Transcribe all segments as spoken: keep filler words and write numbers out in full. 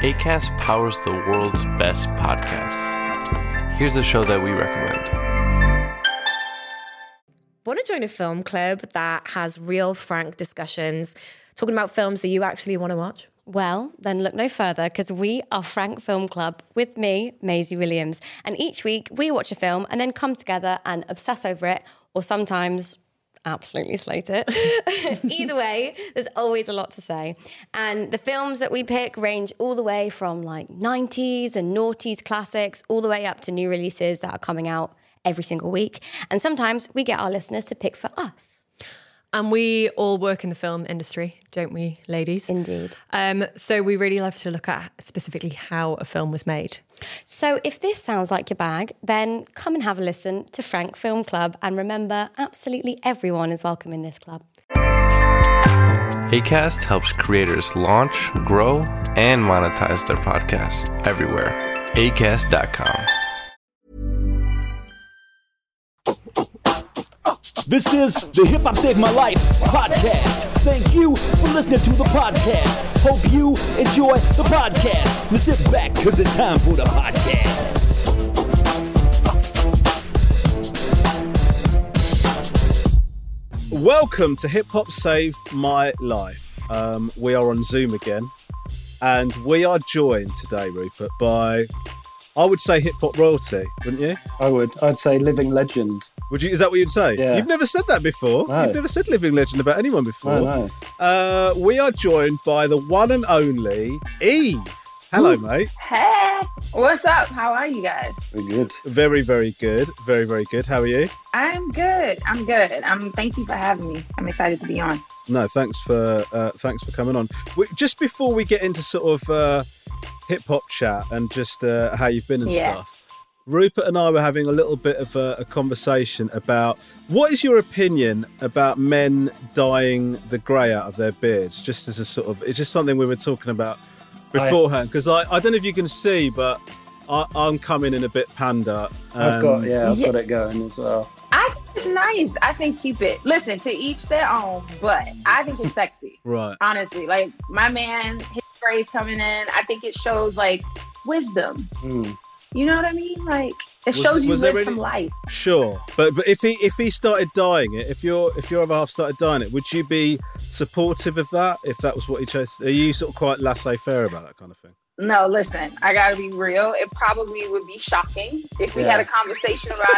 Acast powers the world's best podcasts. Here's a show that we recommend. Want to join a film club that has real, frank discussions, talking about films that you actually want to watch? Well, then look no further, because we are Frank Film Club with me, Maisie Williams. And each week we watch a film and then come together and obsess over it, or sometimes absolutely slate it. Either way, there's always a lot to say. And the films that we pick range all the way from like nineties and noughties classics, all the way up to new releases that are coming out every single week. And sometimes we get our listeners to pick for us. And we all work in the film industry, don't we, ladies? Indeed. Um, so we really love to look at specifically how a film was made. So if this sounds like your bag, then come and have a listen to Frank Film Club. And remember, absolutely everyone is welcome in this club. Acast helps creators launch, grow, and monetize their podcasts everywhere. acast dot com. This is the Hip Hop Saved My Life podcast. Thank you for listening to the podcast. Hope you enjoy the podcast. Now sit back, because it's time for the podcast. Welcome to Hip Hop Saved My Life. Um, we are on Zoom again, and we are joined today, Rupert, by, I would say, hip hop royalty, wouldn't you? I would. I'd say living legend. Would you? Is that what you'd say? Yeah. You've never said that before. No. You've never said living legend about anyone before. No, no. Uh, we are joined by the one and only Eve. Hello, Ooh. mate. Hey, what's up? How are you guys? We're good. Very, very good. Very, very good. How are you? I'm good. I'm good. Um, thank you for having me. I'm excited to be on. No, thanks for uh, thanks for coming on. We, just before we get into sort of uh, hip hop chat and just uh, how you've been and yeah. stuff. Rupert and I were having a little bit of a, a conversation about what is your opinion about men dyeing the grey out of their beards, just as a sort of, it's just something we were talking about beforehand, because I, I don't know if you can see, but I, I'm coming in a bit panda. I've got, yeah, I've got it going as well. I think it's nice. I think keep it. Listen, to each their own, but I think it's sexy. Right. Honestly, like my man, his gray's coming in. I think it shows like wisdom. Mm. You know what I mean? Like it Was- shows you was there live any- some life. Sure, but but if he if he started dyeing it, if your if your other half started dyeing it, would you be supportive of that? If that was what he chose, are you sort of quite laissez-faire about that kind of thing? No, listen, I gotta be real. It probably would be shocking if we Yeah. had a conversation about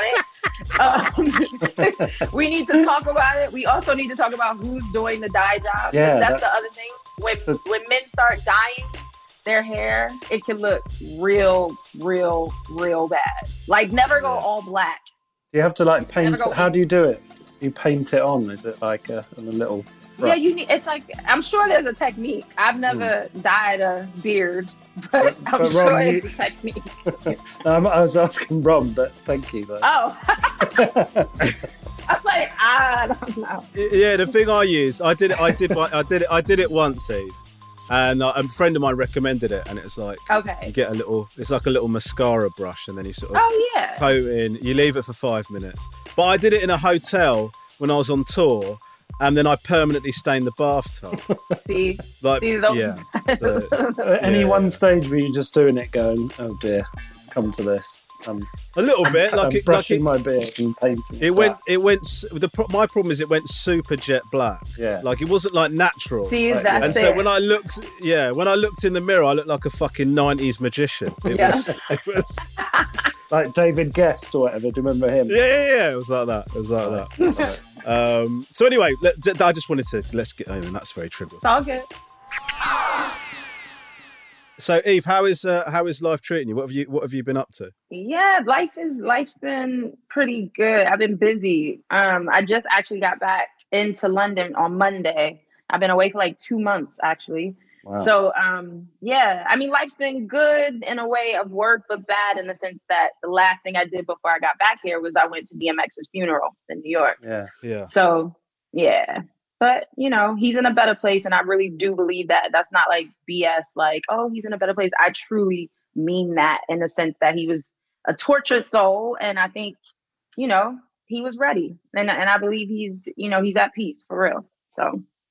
it. um, we need to talk about it. We also need to talk about who's doing the dye job. Yeah, that's, that's- the other thing. When when men start dyeing their hair, it can look real, real, real bad. Like never go all black. Do you have to like paint Never go it? How in. do you do it? You paint it on? Is it like a, on a little brush? Yeah, you need. It's like I'm sure there's a technique. I've never dyed a beard, but I'm but sure Ron, it's you- a technique. um, I was asking Ron, but thank you. Though. Oh. I was like, I don't know. Yeah, the thing I use, I did it, I did, I did it, I did it once, Eve, and uh, a friend of mine recommended it, and it was like, Okay. you get a little, it's like a little mascara brush, and then you sort of Oh yeah. coat in, you leave it for five minutes. But I did it in a hotel when I was on tour, and then I permanently stained the bathtub. See, Like, See, those- yeah. So, At any Yeah. one stage were you just doing it, going, "Oh dear, come to this"? Um, a little bit, I'm like it, like brushing it, my beard and painting. it went, it went. s- The pro- my problem is it went super jet black. Yeah. Like it wasn't like natural. See, Right, that's And it. so when I looked, yeah, when I looked in the mirror, I looked like a fucking nineties magician. It Yeah. was, it was, like David Guest or whatever. Do you remember him? yeah, yeah, yeah. It was like that. It was like that. It was like that. Um, so anyway, let, I just wanted to let's get. I mean, that's very trivial. It's all good. So Eve, how is uh, how is life treating you? What have you What have you been up to? Yeah, life is life's been pretty good. I've been busy. Um, I just actually got back into London on Monday. I've been away for like two months actually. Wow. So um, yeah, I mean, life's been good in a way of work, but bad in the sense that the last thing I did before I got back here was I went to D M X's funeral in New York. Yeah. Yeah. So yeah. But, you know, he's in a better place. And I really do believe that. That's not like B S, like, oh, he's in a better place. I truly mean that in the sense that he was a tortured soul. And I think, you know, he was ready. And, and I believe he's, you know, he's at peace for real. So,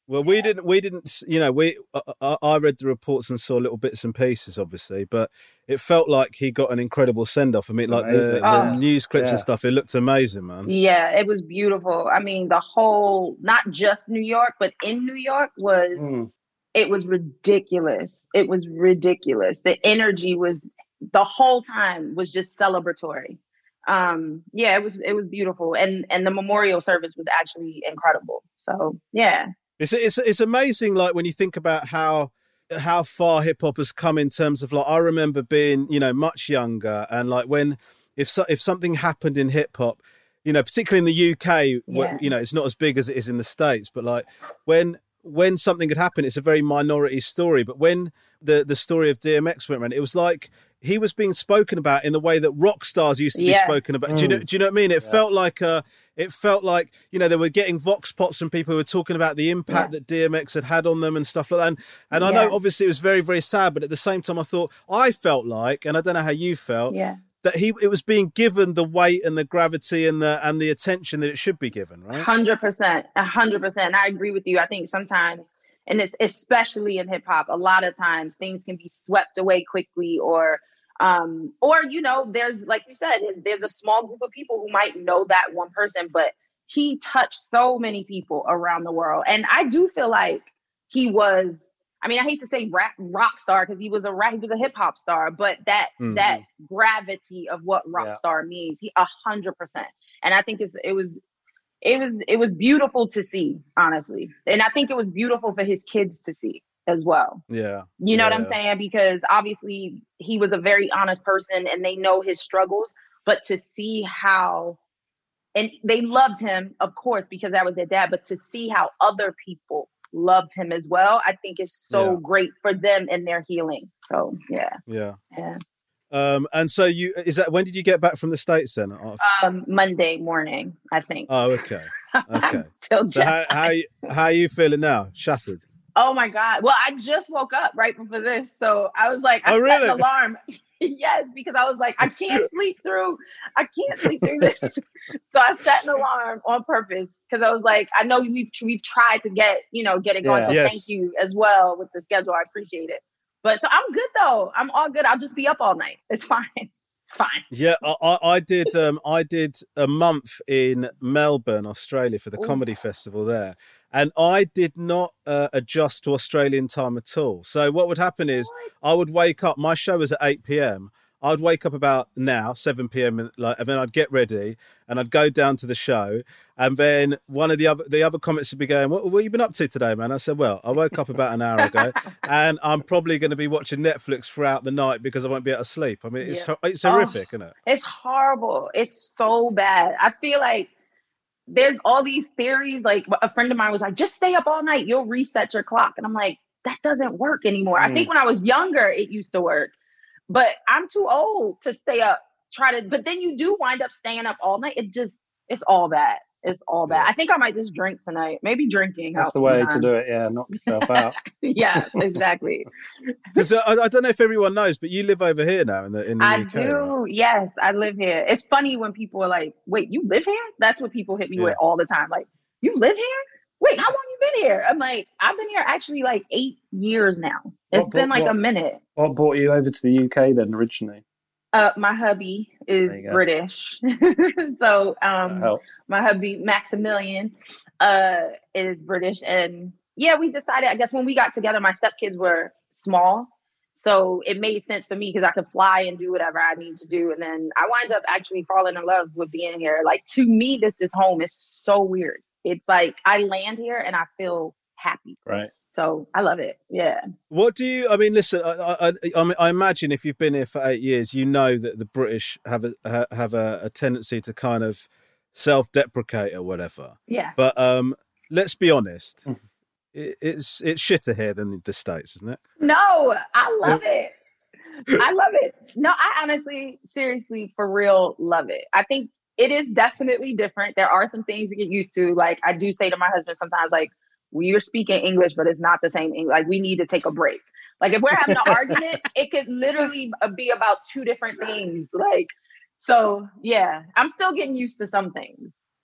Well, we didn't, we didn't, you know, we, I, I read the reports and saw little bits and pieces, obviously, but it felt like he got an incredible send off. I mean, like the, the Oh, news clips yeah. and stuff, it looked amazing, man. Yeah, it was beautiful. I mean, the whole, not just New York, but in New York was, Mm. it was ridiculous. It was ridiculous. The energy was, the whole time was just celebratory. Um, yeah, it was, it was beautiful. And, and the memorial service was actually incredible. So, yeah. It's, it's, it's amazing, like, when you think about how, how far hip hop has come in terms of, like, I remember being, you know, much younger, and like when, if so, if something happened in hip hop, you know, particularly in the U K, where, Yeah. you know, it's not as big as it is in the States, but like when, when something had happened, it's a very minority story. But when the, the story of D M X went around, it was like he was being spoken about in the way that rock stars used to Yes. be spoken about. Do you know, do you know what I mean? It felt like, uh, it felt like, you know, they were getting vox pops from people who were talking about the impact Yeah. that D M X had had on them and stuff like that. And, and I Yeah. know obviously it was very, very sad, but at the same time I thought, I felt like, and I don't know how you felt, Yeah. that he, it was being given the weight and the gravity and the, and the attention that it should be given, right? Hundred percent, a hundred percent. I agree with you. I think sometimes, and it's especially in hip hop, a lot of times things can be swept away quickly, or, um, or you know, there's, like you said, there's a small group of people who might know that one person, but he touched so many people around the world, and I do feel like he was. I mean, I hate to say rap, rock star, because he was a rap, he was a hip hop star, but that Mhm. that gravity of what rock Yeah. star means, he a hundred percent. And I think it's it was it was it was beautiful to see, honestly. And I think it was beautiful for his kids to see as well. Yeah. You know what I'm Yeah. saying? Because obviously he was a very honest person and they know his struggles, but to see how, and they loved him, of course, because that was their dad, but to see how other people loved him as well, I think is so Yeah. great for them and their healing. So yeah, Yeah. yeah. Um, and so you, is that, when did you get back from the States then? Oh, Um, Monday morning, I think. oh, okay. Okay. I'm still So how, jet how, you- how are you feeling now? Shattered? Oh my God. Well, I just woke up right before this. So I was like, I Oh, set really? an alarm. Yes, because I was like, I can't sleep through, I can't sleep through this. So I set an alarm on purpose because I was like, I know we've, we've tried to get, you know, get it going. Yeah. So Yes. thank you as well with the schedule. I appreciate it. But so I'm good though. I'm all good. I'll just be up all night. It's fine. It's fine. Yeah, I, I I did. Um, I did a month in Melbourne, Australia, for the Ooh. comedy festival there, and I did not uh, adjust to Australian time at all. So what would happen is I would wake up. My show was at eight p.m. I'd wake up about now seven p.m. and, like, and then I'd get ready and I'd go down to the show, and then one of the other the other comics would be going, "What, what have you been up to today, man?" I said, "Well, I woke up about an hour ago, and I'm probably going to be watching Netflix throughout the night because I won't be able to sleep." I mean, it's Yeah. ho- it's Oh. horrific, isn't it? It's horrible. It's so bad. I feel like there's all these theories. Like a friend of mine was like, just stay up all night. You'll reset your clock. And I'm like, that doesn't work anymore. I think when I was younger, it used to work. But I'm too old to stay up, try to, but then you do wind up staying up all night. It just, it's all bad. It's all bad. Yeah. I think I might just drink tonight. Maybe drinking That's helps the way sometimes. to do it. Yeah, knock yourself out. Yeah, exactly. Because I, I don't know if everyone knows, but you live over here now in the in the I U K. Right? do. Yes, I live here. It's funny when people are like, wait, you live here? That's what people hit me Yeah. with all the time. Like, you live here? Wait, how long you been here? I'm like, I've been here actually like eight years now. It's What- been like what- a minute. What brought you over to the U K then originally? Uh, my hubby is There you go. British. So That um, helps. my hubby, Maximilian, uh, is British. And yeah, we decided, I guess when we got together, my stepkids were small. So it made sense for me because I could fly and do whatever I need to do. And then I wind up actually falling in love with being here. Like, to me, this is home. It's so weird. It's like I land here and I feel happy. Right. So I love it. Yeah. What do you? I mean, listen. I, I, I, mean, I imagine if you've been here for eight years, you know that the British have a ha- have a, a tendency to kind of self-deprecate or whatever. Yeah. But um, let's be honest. it, it's it's shitter here than the States, isn't it? No, I love it. I love it. No, I honestly, seriously, for real, love it. I think it is definitely different. There are some things to get used to. Like, I do say to my husband sometimes, like, we're speaking English, but it's not the same English. Like, we need to take a break. Like, if we're having an argument, it could literally be about two different things. Like, so yeah, I'm still getting used to some things.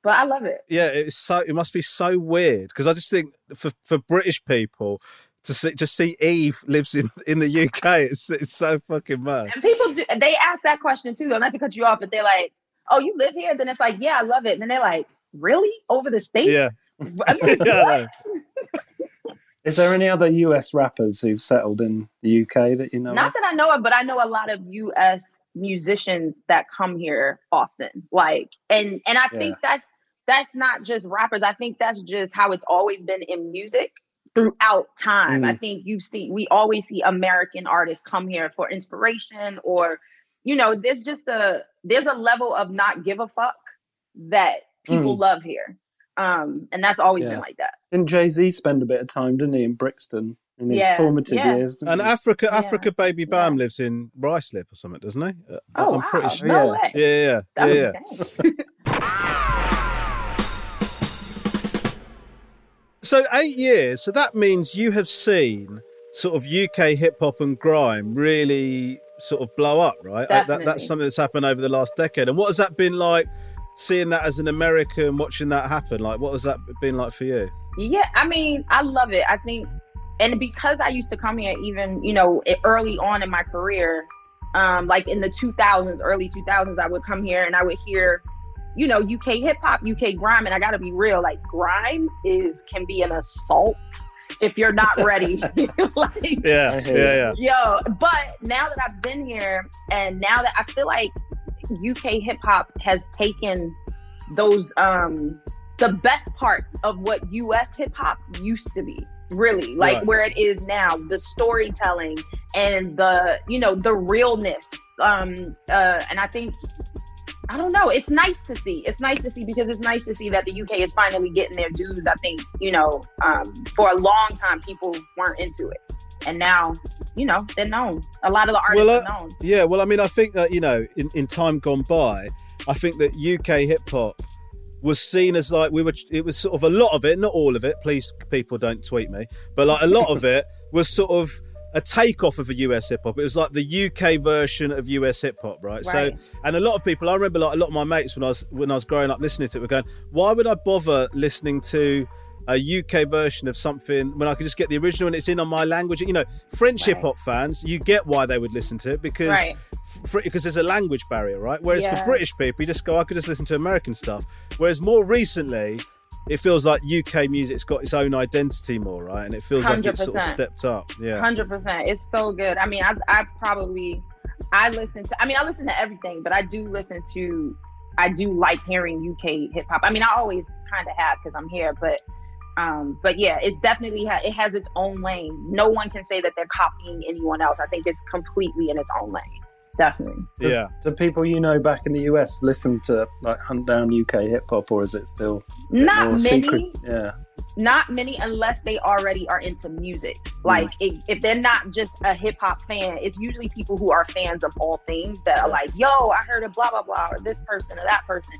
but I love it. Yeah, it's so. It must be so weird because I just think for for British people to see just see Eve lives in, in the U K. It's it's so fucking mad. And people do, they ask that question too, though. Not to cut you off, but they're like, "Oh, you live here?" Then it's like, "Yeah, I love it." And then they're like, "Really? Over the States?" Yeah. I mean, Yeah, what? Is there any other U S rappers who've settled in the U K that you know? Not of? that I know of, but I know a lot of U S musicians that come here often. Like, and and I Yeah. think that's that's not just rappers. I think that's just how it's always been in music throughout time. Mm. I think you see, we always see American artists come here for inspiration, or, you know, there's just a there's a level of not give a fuck that people Mm. love here. Um, and that's always Yeah. been like that. Didn't Jay-Z spend a bit of time, didn't he, in Brixton in his Yeah, formative yeah. years? didn't And he? Africa, Yeah. Africa Baby Bam Yeah. lives in Ruislip or something, doesn't he? Uh, Oh, I'm wow. pretty sure. No Yeah. way. Yeah, yeah, That yeah, was yeah. insane. So eight years. So that means you have seen sort of U K hip hop and grime really sort of blow up, right? Uh, That, Definitely. that's something that's happened over the last decade. And what has that been like? Seeing that as an American, watching that happen, like what has that been like for you? Yeah, I mean, I love it. I think, and because I used to come here even, you know, e- early on in my career, um, like in the two thousands, early two thousands, I would come here and I would hear, you know, U K hip hop, U K grime. And I got to be real, like grime is, can be an assault if you're not ready. Like, Yeah, I yeah, hear you. yeah. yo, but now that I've been here and now that I feel like U K hip hop has taken those, um, the best parts of what U S hip hop used to be, really, like Right. where it is now, the storytelling and the, you know, the realness. Um, uh, and I think, I don't know, it's nice to see. It's nice to see because it's nice to see that the U K is finally getting their dues. I think, you know, um, for a long time, people weren't into it. And now, you know, they're known. A lot of the artists Well, uh, are known. Yeah, well, I mean, I think that, you know, in, in time gone by, I think that U K hip hop was seen as like we were, it was sort of a lot of it, not all of it, please people don't tweet me, but like a lot of it was sort of a takeoff of a U S hip hop. It was like the U K version of U S hip hop, right? Right. So, and a lot of people, I remember like a lot of my mates when I was when I was growing up listening to it were going, why would I bother listening to a U K version of something when I could just get the original and it's in on my language? You know, French Right. hip hop fans, you get why they would listen to it because Right. for, because there's a language barrier, right? Whereas Yeah. for British people, you just go, I could just listen to American stuff. Whereas more recently, it feels like U K music's got its own identity more, right? And it feels like it's sort of one hundred percent. stepped up. Yeah. Hundred percent. It's so good. I mean, I I probably I listen to. I mean, I listen to everything, but I do listen to. I do like hearing U K hip hop. I mean, I always kind of have because I'm here, but um, but yeah, it's definitely ha- it has its own lane. No one can say that they're copying anyone else. I think it's completely in its own lane. Definitely. Yeah. Do people you know back in the U S listen to like hunt down U K hip hop, or is it still a bit Not more many. secret? Yeah. Not many unless they already are into music. Like if, if they're not just a hip hop fan, it's usually people who are fans of all things that are like, yo, I heard of blah, blah, blah, or this person or that person.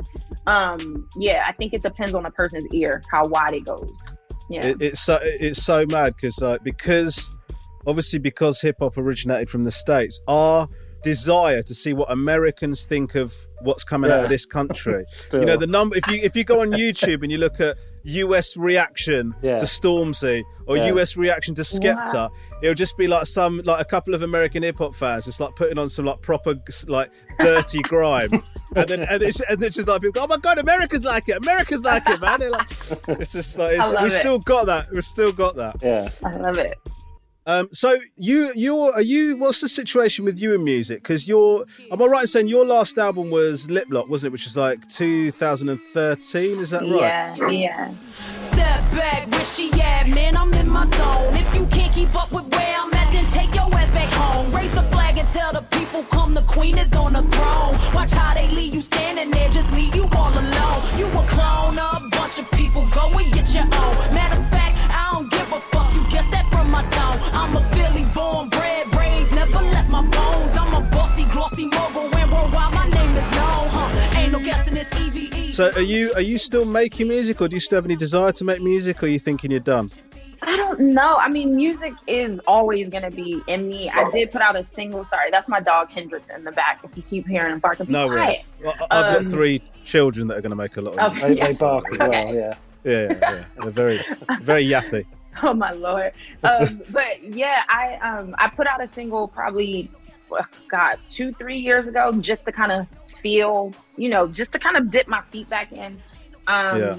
Um, yeah, I think it depends on the person's ear, how wide it goes. Yeah. It, it's so it's so mad because like because obviously because hip hop originated from the States, our desire to see what Americans think of what's coming out Yeah. of this country. Still. You know, the number if you if you go on YouTube and you look at U S reaction Yeah. to Stormzy or Yeah. U S reaction to Skepta, Wow. it'll just be like some like a couple of American hip hop fans just like putting on some like proper like dirty grime, and then and it's, and it's just like people go, oh my god, America's like it, America's like it, man. They're like, it's just like it's, I love we've it. still got that, we've still got that. Yeah. I love it. Um, so you, you're, are you? What's the situation with you in music? Because you're, am I right in saying your last album was Lip Lock, wasn't it? Which was like two thousand thirteen. Is that right? Yeah, yeah. Step back, where she at, man, I'm in my zone. If you can't keep up with where I'm at, then take your ass back home. Raise the flag and tell the people come, the queen is on the throne. Watch how they leave you standing there, just leave you all alone. You a clone, a bunch of people, go and get your own. Matter of fact, I don't give a fuck, you guess that from my tone. I'm a Philly born, bred, brains, never left my bones. I'm a bossy, glossy mogul, and worldwide my name is known, huh? Ain't no guessing this E V E. So are you, are you still making music, or do you still have any desire to make music, or are you thinking you're done? I don't know. I mean, music is always going to be in me. I did put out a single. Sorry, that's my dog Hendrix in the back. If you keep hearing him barking, be No quiet. worries. Well, I've Um, got three children that are going to make a lot of Okay. noise. They, they Yes. bark as Okay. well, yeah. Yeah, yeah, yeah. They're very, very yappy. Oh my lord. Um, but yeah, I um I put out a single probably, oh God, two three years ago, just to kind of feel, you know, just to kind of dip my feet back in. Um, Yeah.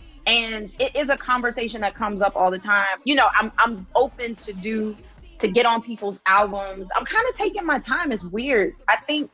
And it is a conversation that comes up all the time. You know, I'm I'm open to do to get on people's albums. I'm kind of taking my time. It's weird. I think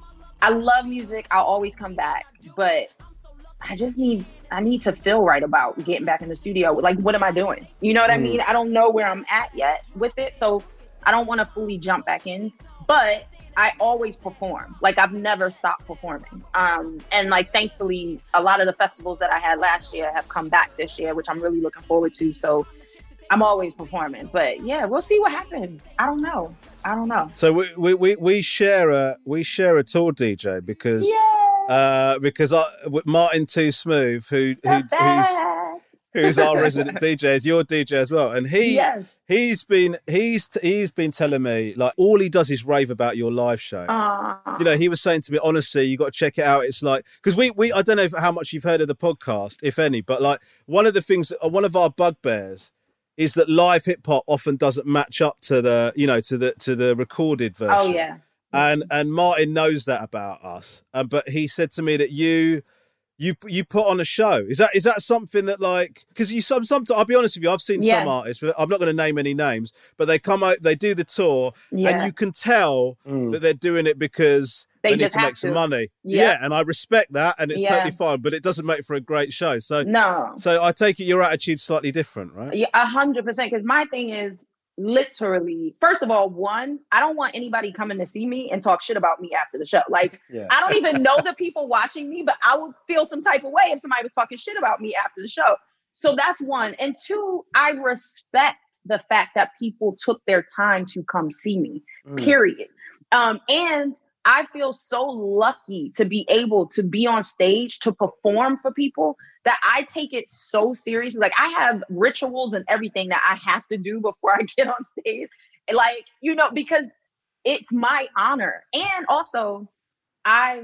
I love music. I'll always come back, but I just need I need to feel right about getting back in the studio. Like, what am I doing? You know what I mean? I don't know where I'm at yet with it, so I don't want to fully jump back in. But I always perform. Like, I've never stopped performing. Um, and like, thankfully, a lot of the festivals that I had last year have come back this year, which I'm really looking forward to. So I'm always performing. But yeah, we'll see what happens. I don't know. I don't know. So we we, we, we share a we share a tour D J because Yeah. uh, because I, with Martin Too Smooth, who, who who's Bad. who's our resident D J, is your D J as well, and he Yes. he's been he's he's been telling me, like, all he does is rave about your live show. Aw. You know, he was saying to me, honestly, you got to check it out. It's like, because we we I don't know if, how much you've heard of the podcast, if any, but like one of the things, one of our bugbears is that live hip hop often doesn't match up to the you know to the to the recorded version. Oh yeah. And and Martin knows that about us. Um, but he said to me that you you you put on a show. Is that is that something that, like, because you some sometimes, I'll be honest with you, I've seen Yeah. some artists, but I'm not going to name any names, but they come out, they do the tour, Yeah. and you can tell Mm. that they're doing it because They they, need just to have make some to. money. Yeah. Yeah, and I respect that, and it's Yeah. totally fine, but it doesn't make for a great show. So No. so I take it your attitude's slightly different, right? Yeah, a hundred percent. Because my thing is literally, first of all, one, I don't want anybody coming to see me and talk shit about me after the show. Like, Yeah. I don't even know the people watching me, but I would feel some type of way if somebody was talking shit about me after the show. So that's one. And two, I respect the fact that people took their time to come see me, Mm. period. Um, and I feel so lucky to be able to be on stage to perform for people that I take it so seriously. Like, I have rituals and everything that I have to do before I get on stage. Like, you know, because it's my honor. And also, I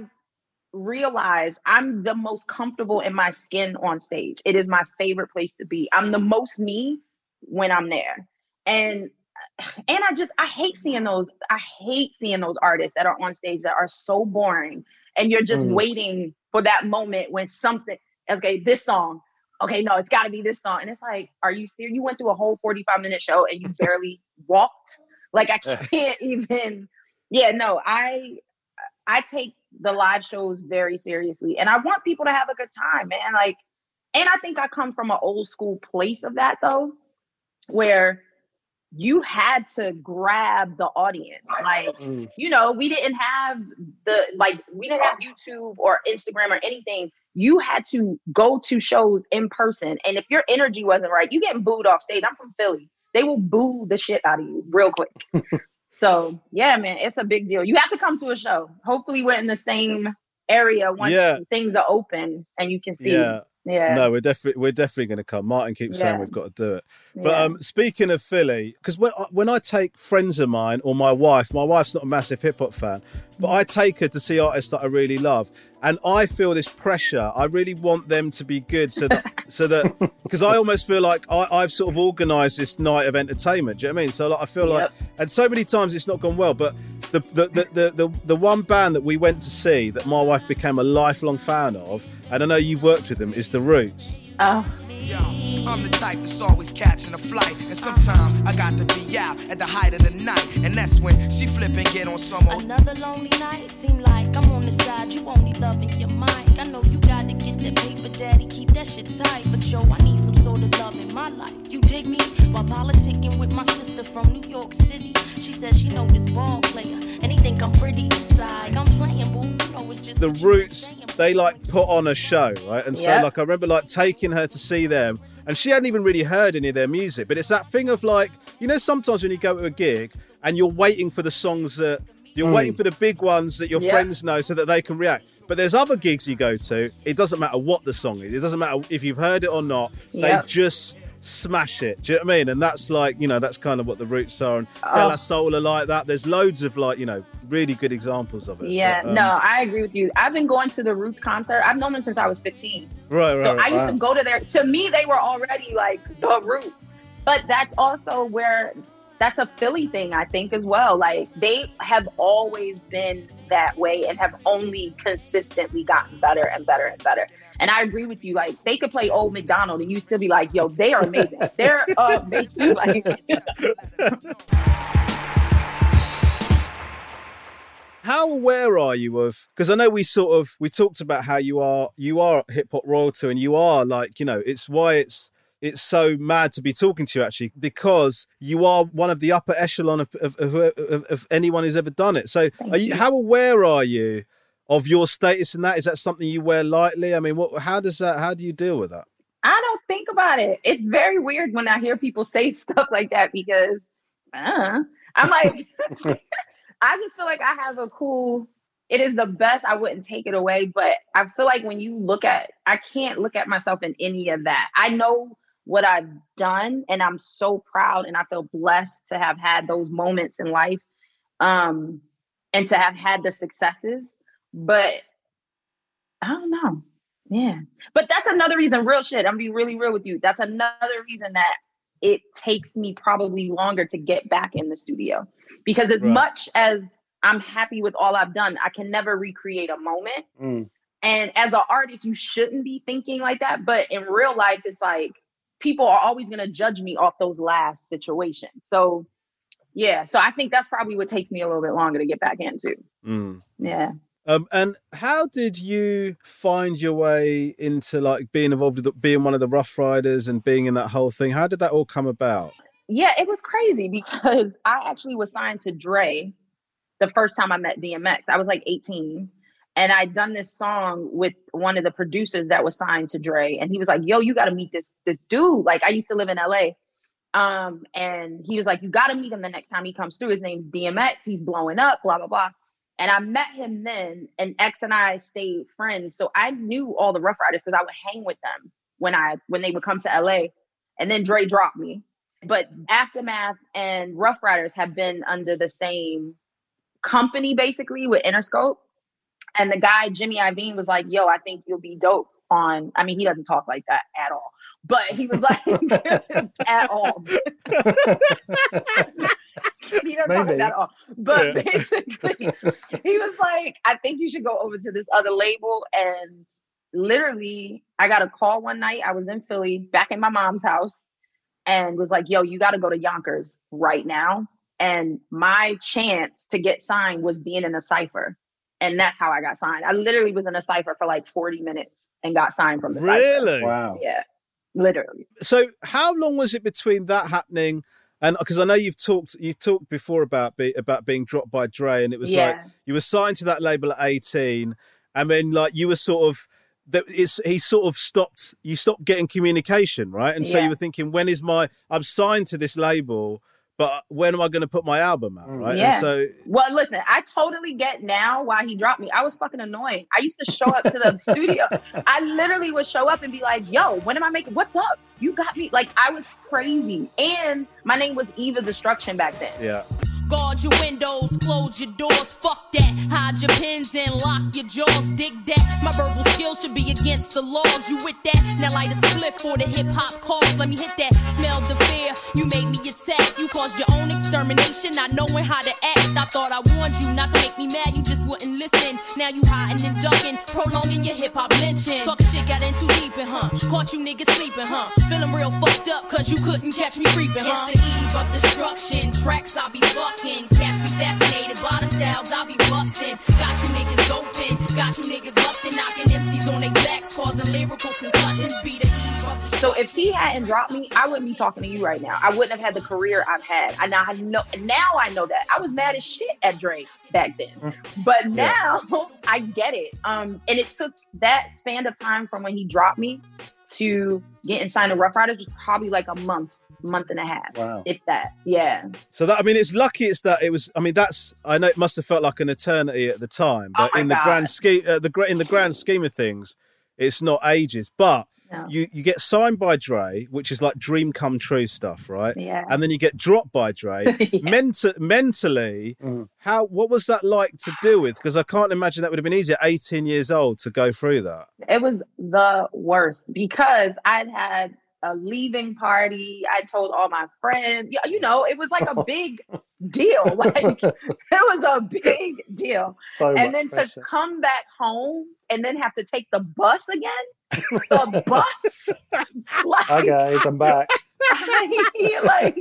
realize I'm the most comfortable in my skin on stage. It is my favorite place to be. I'm the most me when I'm there. And and I just, I hate seeing those, I hate seeing those artists that are on stage that are so boring, and you're just Mm. waiting for that moment when something, okay, this song, okay, no, it's gotta be this song. And it's like, are you serious? You went through a whole forty-five minute show and you barely walked? Like, I can't even, yeah, no, I, I take the live shows very seriously, and I want people to have a good time, man. Like, and I think I come from an old school place of that though, where you had to grab the audience. Like, Mm. you know, we didn't have the, like, we didn't have YouTube or Instagram or anything. You had to go to shows in person. And if your energy wasn't right, you getting booed off stage. I'm from Philly. They will boo the shit out of you real quick. So yeah, man, it's a big deal. You have to come to a show. Hopefully we're in the same area once Yeah. things are open and you can see. Yeah. Yeah. No, we're definitely we're definitely going to come. Martin keeps saying Yeah. we've got to do it. But Yeah. um, speaking of Philly, because when I, when I take friends of mine or my wife, my wife's not a massive hip hop fan, but I take her to see artists that I really love, and I feel this pressure. I really want them to be good, so that so that because I almost feel like I, I've sort of organised this night of entertainment. Do you know what I mean? So like, I feel like, Yep. and so many times it's not gone well, but. The the, the, the, the the one band that we went to see that my wife became a lifelong fan of, and I know you've worked with them, is The Roots. Oh. Yo, I'm the type that's always catching a flight, and sometimes I got to be out at the height of the night, and that's when she flip and get on some old. Another lonely night, seem like I'm on the side, you only loving your mic. I know you gotta get that paper, daddy, keep that shit tight. But yo, I need some sort of love in my life. You dig me? While politicking with my sister from New York City, she said she know this ball player, and he think I'm pretty aside. I'm playing, boo, you know it's just The what you been Roots, saying. they like put on a show, right? And so Yeah. like I remember like taking her to see them, and she hadn't even really heard any of their music, but it's that thing of like, you know, sometimes when you go to a gig and you're waiting for the songs that you're waiting for the big ones that your Yeah. friends know so that they can react. But there's other gigs you go to, it doesn't matter what the song is, it doesn't matter if you've heard it or not, they Yep. just smash it. Do you know what I mean? And that's like, you know, that's kind of what the Roots are. And Oh. De La Soul are like that. There's loads of like, you know, really good examples of it. Yeah, But, um, no, I agree with you. I've been going to the Roots concert. I've known them since I was fifteen. Right, right. So right. I used to go to their, to me, they were already like the Roots. But that's also where, that's a Philly thing, I think, as well. Like, they have always been that way and have only consistently gotten better and better and better. And I agree with you. Like, they could play Old McDonald and you still be like, yo, they are amazing. They're amazing. Like, how aware are you of, because I know we sort of, we talked about how you are, you are hip hop royalty and you are like, you know, it's why it's, it's so mad to be talking to you actually, because you are one of the upper echelon of, of, of, of, of anyone who's ever done it. So are you, how aware are you of your status in that? Is that something you wear lightly? I mean, what, how does that, how do you deal with that? I don't think about it. It's very weird when I hear people say stuff like that because uh, I'm like, I just feel like I have a cool, it is the best. I wouldn't take it away. But I feel like when you look at, I can't look at myself in any of that. I know what I've done and I'm so proud and I feel blessed to have had those moments in life um, and to have had the successes. But I don't know. Yeah. But that's another reason, real shit, I'm gonna be really real with you. That's another reason that it takes me probably longer to get back in the studio. Because as Right. much as I'm happy with all I've done, I can never recreate a moment. Mm. And as an artist, you shouldn't be thinking like that. But in real life, it's like people are always gonna judge me off those last situations. So yeah, so I think that's probably what takes me a little bit longer to get back into. Mm. Yeah. Um, and how did you find your way into like being involved with the, being one of the Rough Riders and being in that whole thing? How did that all come about? Yeah, it was crazy because I actually was signed to Dre the first time I met D M X. I was like eighteen and I'd done this song with one of the producers that was signed to Dre. And he was like, yo, you got to meet this, this dude. Like I used to live in L A. Um, and he was like, you got to meet him the next time he comes through. His name's D M X. He's blowing up, blah, blah, blah. And I met him then, and X and I stayed friends. So I knew all the Rough Riders because I would hang with them when I when they would come to L A. And then Dre dropped me. But Aftermath and Rough Riders have been under the same company, basically, with Interscope. And the guy, Jimmy Iovine, was like, yo, I think you'll be dope on, I mean, he doesn't talk like that at all. But he was like, at all. He doesn't talk like that at all. But yeah. Basically, he was like, I think you should go over to this other label. And literally, I got a call one night. I was in Philly, back in my mom's house, and was like, yo, you got to go to Yonkers right now. And my chance to get signed was being in a cypher. And that's how I got signed. I literally was in a cypher for like forty minutes and got signed from the cypher. Really? Wow. Yeah, literally. So how long was it between that happening? And because I know you've talked, you talked before about be, about being dropped by Dre, and it was Yeah. like you were signed to that label at eighteen, and then like you were sort of that it's he sort of stopped. You stopped getting communication, right? And so Yeah. you were thinking, when is my? I'm signed to this label, but when am I going to put my album out, right? Yeah. And so Well, listen, I totally get now why he dropped me. I was fucking annoying. I used to show up to the studio. I literally would show up and be like, yo, when am I making, what's up? You got me. Like, I was crazy. And my name was Eva Destruction back then. yeah. Guard your windows, close your doors, fuck that. Hide your pins and lock your jaws, dig that. My verbal skills should be against the laws. You with that? Now light a split for the hip hop cause. Let me hit that. Smell the fear. You made me attack. You caused your own extermination, not knowing how to act. I thought I warned you not to make me mad. You just wouldn't listen. Now you hiding and ducking, prolonging your hip hop lynching. Talking shit got in too deep, in, huh? Caught you niggas sleeping, huh? Feeling real fucked up cause you couldn't catch me creeping, huh? It's the eve of destruction. Tracks I'll be fucking. Cats be fascinated by the styles I be busting. Got you niggas open, got you niggas lusting, knocking M Cs on their backs, causing lyrical concussions. Be the eve of the So if he hadn't dropped me, I wouldn't be talking to you right now. I wouldn't have had the career I've had. I now I know now I know that. I was mad as shit at Drake back then. But now I get it. Um, and it took that span of time from when he dropped me to getting signed to Rough Riders was probably like a month. month and a half, Wow. if that. Yeah. So that I mean, it's lucky it's that it was. I mean, that's I know it must have felt like an eternity at the time, but Oh my in the God. grand scheme, uh, the gra- in the grand scheme of things, it's not ages. But No. you you get signed by Dre, which is like dream come true stuff, right? Yeah. And then you get dropped by Dre. Yeah. Menta- mentally, Mm. how what was that like to deal with? Because I can't imagine that would have been easy at eighteen years old to go through that. It was the worst because I'd had a leaving party. I told all my friends, you you know, it was like a big deal. Like it was a big deal. So And much then pressure. to come back home and then have to take the bus again, the bus, like, Hi guys, I'm back. I, like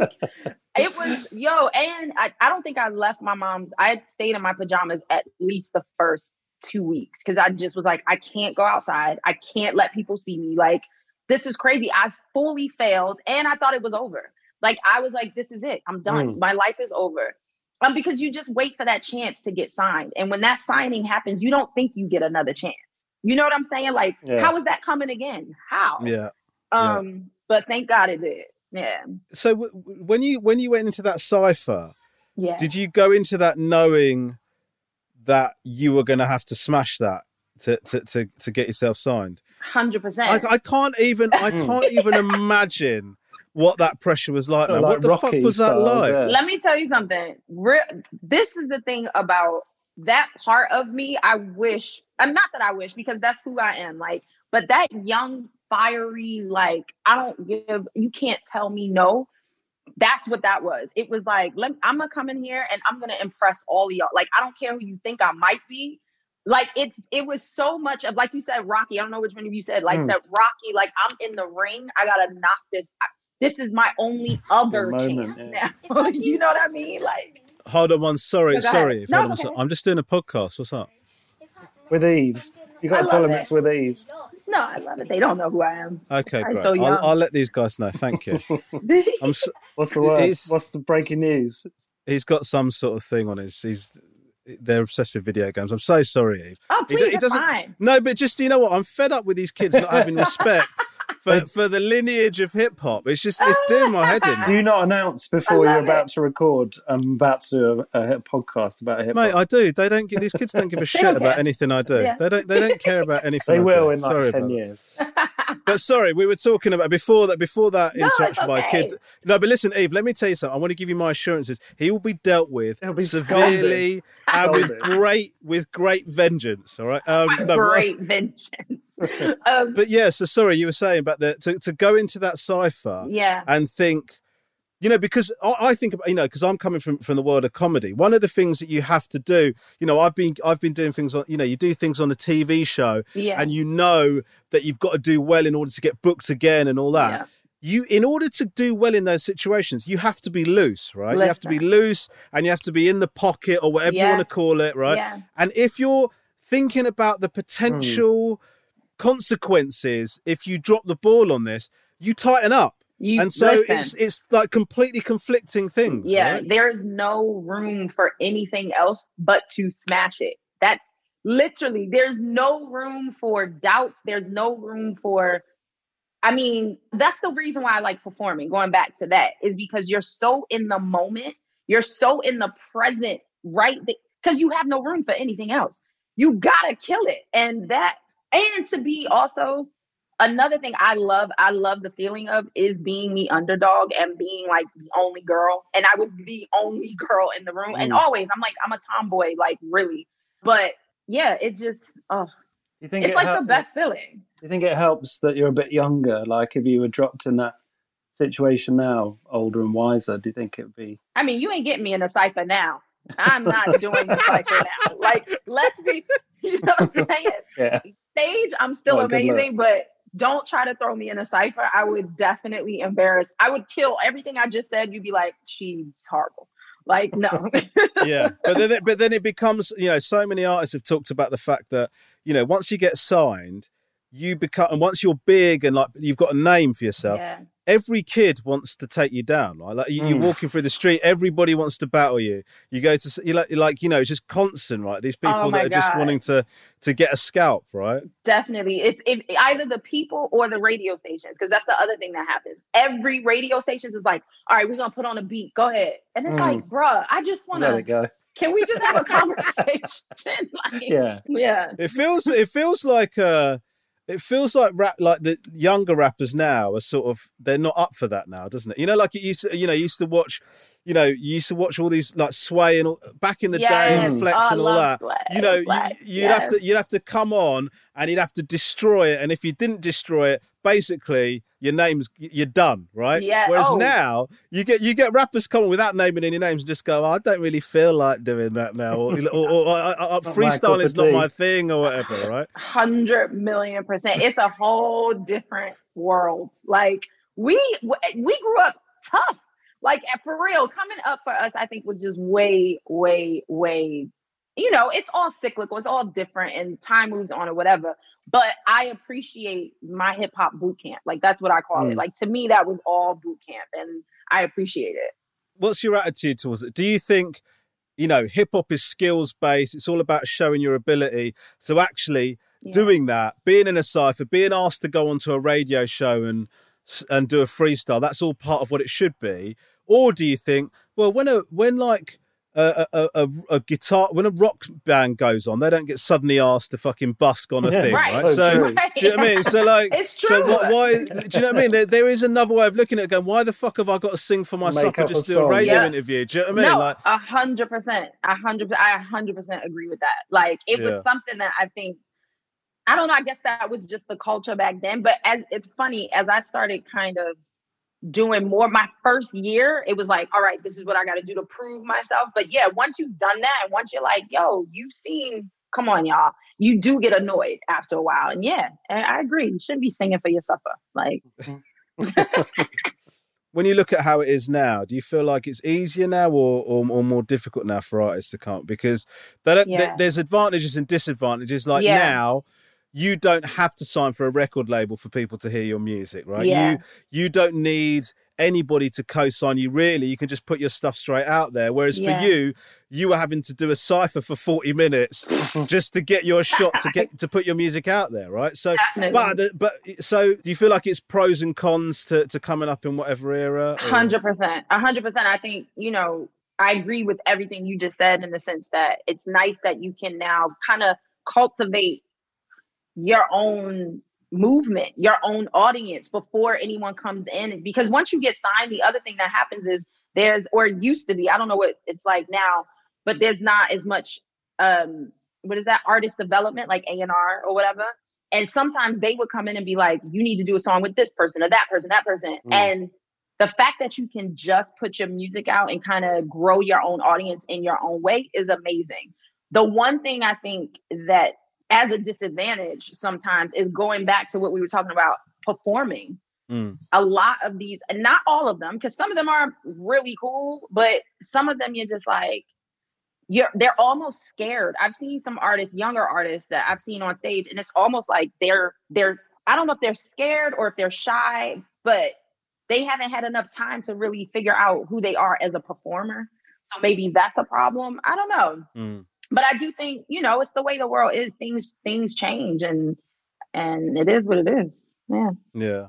it was, yo, and I, I don't think I left my mom's. I stayed in my pajamas at least the first two weeks because I just was like, I can't go outside. I can't let people see me. Like, this is crazy. I fully failed and I thought it was over. Like, I was like, this is it. I'm done. Mm. My life is over. Um, because you just wait for that chance to get signed. And when that signing happens, you don't think you get another chance. You know what I'm saying? Like, Yeah. how is that coming again? How? Yeah. Um, but thank God it did. Yeah. So w- w- when you when you went into that cipher, Yeah. did you go into that knowing that you were going to have to smash that to to to, to get yourself signed? one hundred percent. I, I can't even I can't even imagine what that pressure was like. Oh, man. like what the fuck Rocky was that styles, like? yeah. Let me tell you something. Re- this is the thing about that part of me. I wish, I'm not that I wish because that's who I am. Like, but that young, fiery, like, I don't give, you can't tell me no. That's what that was. It was like, let, I'm going to come in here and I'm going to impress all of y'all. Like, I don't care who you think I might be. Like, it's, it was so much of, like you said, Rocky. I don't know which one of you said, like Mm. that Rocky, like, I'm in the ring. I got to knock this. This is my only other moment, chance yeah. now. You know what I mean? Like, Hold on one. Sorry, Go ahead. sorry. No, Hold on it's one okay. sec. I'm just doing a podcast. What's up? With Eve. You got I to tell love them it. it's with Eve. no, I love it. They don't know who I am. Okay, I'm great. so young. I'll, I'll let these guys know. Thank you. I'm. s What's the word? He's- What's the breaking news? He's got some sort of thing on his. He's. They're obsessed with video games. I'm so sorry, Eve. Oh, He please, do- he it's doesn't- fine. No, but just you know what? I'm fed up with these kids not having respect for, for the lineage of hip hop. It's just it's doing my head in. Do you not announce before I you're love about it. to record? I'm about to do a, a podcast about hip hop. Mate, I do. They don't give these kids don't give a shit don't about care. anything I do. Yeah. They don't. They don't care about anything. They I will do. in like Sorry ten about that. years. But sorry, we were talking about before that. Before that No, it's interaction by a okay. kid. No, but listen, Eve. Let me tell you something. I want to give you my assurances. He will be dealt with He'll be severely and with Scolded. great with great vengeance. All right. Um, no, but- Great vengeance. um, But yeah, so sorry, you were saying about the to, to go into that cipher yeah. and think, you know, because I, I think about, you know, because I'm coming from from the world of comedy. One of the things that you have to do, you know, I've been I've been doing things on, you know, you do things on a T V show, Yeah. and you know that you've got to do well in order to get booked again and all that. Yeah. You, in order to do well in those situations, you have to be loose, right? You have to be Listen. loose, and you have to be in the pocket or whatever you Yeah. want to call it, right? Yeah. And if you're thinking about the potential consequences if you drop the ball on this, you tighten up. You, And so listen, it's it's like completely conflicting things. yeah, right? there is no room for anything else but to smash it. That's literally, there's no room for doubts. There's no room for, I mean, that's the reason why I like performing. Going back to that is because you're so in the moment. You're so in the present, right? Because you have no room for anything else. You gotta kill it. And that, and to be also, another thing I love, I love the feeling of is being the underdog and being like the only girl. And I was the only girl in the room. And Mm. always, I'm like, I'm a tomboy, like really. But yeah, it just, oh, You think it's it like hel- the best feeling. You think it helps that you're a bit younger? Like if you were dropped in that situation now, older and wiser, do you think it would be? I mean, you ain't getting me in a cipher now. I'm not doing the cipher now. Like, let's be, you know what I'm saying? Yeah. Stage, I'm still Well, good amazing, but don't try to throw me in a cipher. I would definitely embarrass. I would kill everything I just said. You'd be like, she's horrible. Like, no. Yeah, but then it, but then it becomes, you know, so many artists have talked about the fact that, you know, once you get signed, you become, and once you're big and like you've got a name for yourself, Yeah. every kid wants to take you down. Right? Like you, you're Mm. walking through the street, everybody wants to battle you. You go to, you like, like you know, it's just constant, right? These people Oh my that are just God. wanting to to get a scalp, right? Definitely. It's it, either the people or the radio stations, because that's the other thing that happens. Every radio stations is like, all right, we're going to put on a beat. Go ahead. And it's Mm. like, bruh, I just want Let it to, go. can we just have a conversation? Like, Yeah. yeah. It feels it feels like uh It feels like rap, like the younger rappers now are sort of, they're not up for that now, doesn't it? You know, like it used to, you know, you used to watch, you know, you used to watch all these like Sway and all, back in the Yes. day and Flex Oh, I and all love that. Flex, You know, Flex, you, you'd have yes. to, you'd have to come on and you'd have to destroy it. And if you didn't destroy it, basically your name's, you're done, right? Yeah. Whereas Oh. now you get, you get rappers come on without naming any names and just go, oh, I don't really feel like doing that now. Or, or, or, or, or, or freestyle is not my thing or whatever, right? Hundred million percent. It's a whole different world. Like we we grew up tough. Like for real, coming up for us, I think was just way, way, way. You know, it's all cyclical. It's all different, and time moves on or whatever. But I appreciate my hip hop boot camp. Like that's what I call Mm. it. Like to me, that was all boot camp, and I appreciate it. What's your attitude towards it? Do you think, you know, hip hop is skills based? It's all about showing your ability. So actually Yeah. doing that, being in a cypher, being asked to go onto a radio show and and do a freestyle, that's all part of what it should be. Or do you think, well, when a when like a a, a, a guitar, when a rock band goes on, they don't get suddenly asked to fucking busk on a Yeah, thing, right. right? So So, true. do you know what I mean? So like, It's so true. what, why? Do you know what I mean? There, there is another way of looking at it. Going, why the fuck have I got to sing for my Make supper up just a do a song. radio Yeah. interview? Do you know what I mean? No, Like, a hundred percent, a hundred. I a hundred percent agree with that. Like it Yeah. was something that I think. I don't know. I guess that was just the culture back then. But as it's funny, as I started kind of doing more, my first year, it was like, all right, this is what I got to do to prove myself. But yeah, once you've done that, and once you're like, yo, you've seen, come on, y'all, you do get annoyed after a while. And yeah, I, I agree. You shouldn't be singing for your supper. Like, when you look at how it is now, do you feel like it's easier now or or, or more difficult now for artists to come? Because they don't, Yeah. th- there's advantages and disadvantages. Like Yeah. now, you don't have to sign for a record label for people to hear your music, right? Yeah. You you don't need anybody to co-sign you, really. You can just put your stuff straight out there. Whereas Yeah. for you, you were having to do a cypher for forty minutes just to get your shot to get to put your music out there, right? So, Definitely. but the- but so do you feel like it's pros and cons to, to coming up in whatever era? or- Hundred percent, a hundred percent. I think, you know, I agree with everything you just said in the sense that it's nice that you can now kind of cultivate your own movement, your own audience before anyone comes in. Because once you get signed, the other thing that happens is there's, or it used to be, I don't know what it's like now, but there's not as much, um, what is that, artist development, like A and R or whatever. And sometimes they would come in and be like, you need to do a song with this person or that person, that person. Mm. And the fact that you can just put your music out and kind of grow your own audience in your own way is amazing. The one thing I think that as a disadvantage sometimes is going back to what we were talking about, performing. Mm. A lot of these, and not all of them, because some of them are really cool, but some of them you're just like, you're they're almost scared. I've seen some artists, younger artists that I've seen on stage, and it's almost like they're they're I don't know if they're scared or if they're shy, but they haven't had enough time to really figure out who they are as a performer. So maybe that's a problem. I don't know. Mm. But I do think, you know, it's the way the world is. Things things change, and and it is what it is. Yeah. Yeah.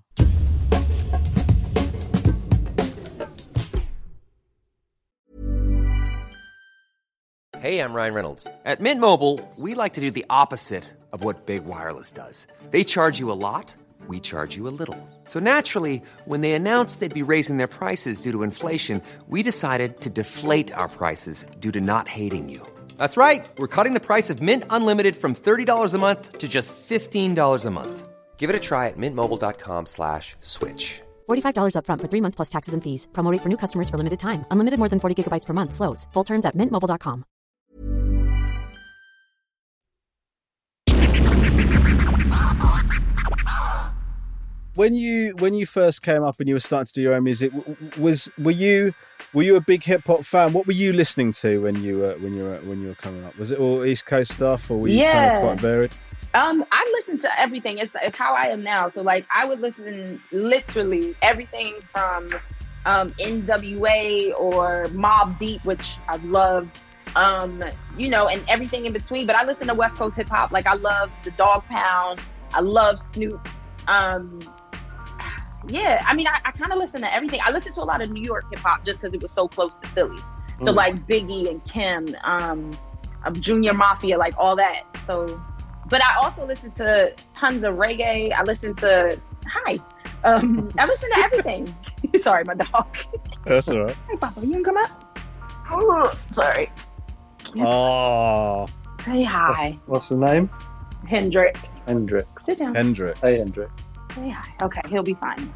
Hey, I'm Ryan Reynolds. At Mint Mobile, we like to do the opposite of what Big Wireless does. They charge you a lot, we charge you a little. So naturally, when they announced they'd be raising their prices due to inflation, we decided to deflate our prices due to not hating you. That's right. We're cutting the price of Mint Unlimited from thirty dollars a month to just fifteen dollars a month. Give it a try at mintmobile.com slash switch. forty-five dollars up front for three months plus taxes and fees. Promo rate for new customers for limited time. Unlimited more than forty gigabytes per month. Slows full terms at mint mobile dot com. When you when you first came up and you were starting to do your own music, w- w- was were you were you a big hip hop fan? What were you listening to when you were when you were when you were coming up? Was it all East Coast stuff, or were you kind Yeah. of quite varied? Um, I listen to everything. It's it's how I am now. So like I would listen literally everything from um, N W A or Mobb Deep, which I love. Um, you know, and everything in between. But I listen to West Coast hip hop. Like I love the Dog Pound. I love Snoop. Um, yeah, I mean, I, I kind of listen to everything. I listen to a lot of New York hip hop just because it was so close to Philly. So Mm. like Biggie and Kim, um, um, Junior Mafia, like all that. So but I also listen to tons of reggae. I listen to hi. Um, I listen to everything. Sorry, my dog. That's all right. Hey, Papa, you can come up? Oh, sorry. Oh. Say hi. What's, what's the name? Hendrix. Hendrix. Sit down. Hendrix. Hey, Hendrix. Say hi. Okay, he'll be fine.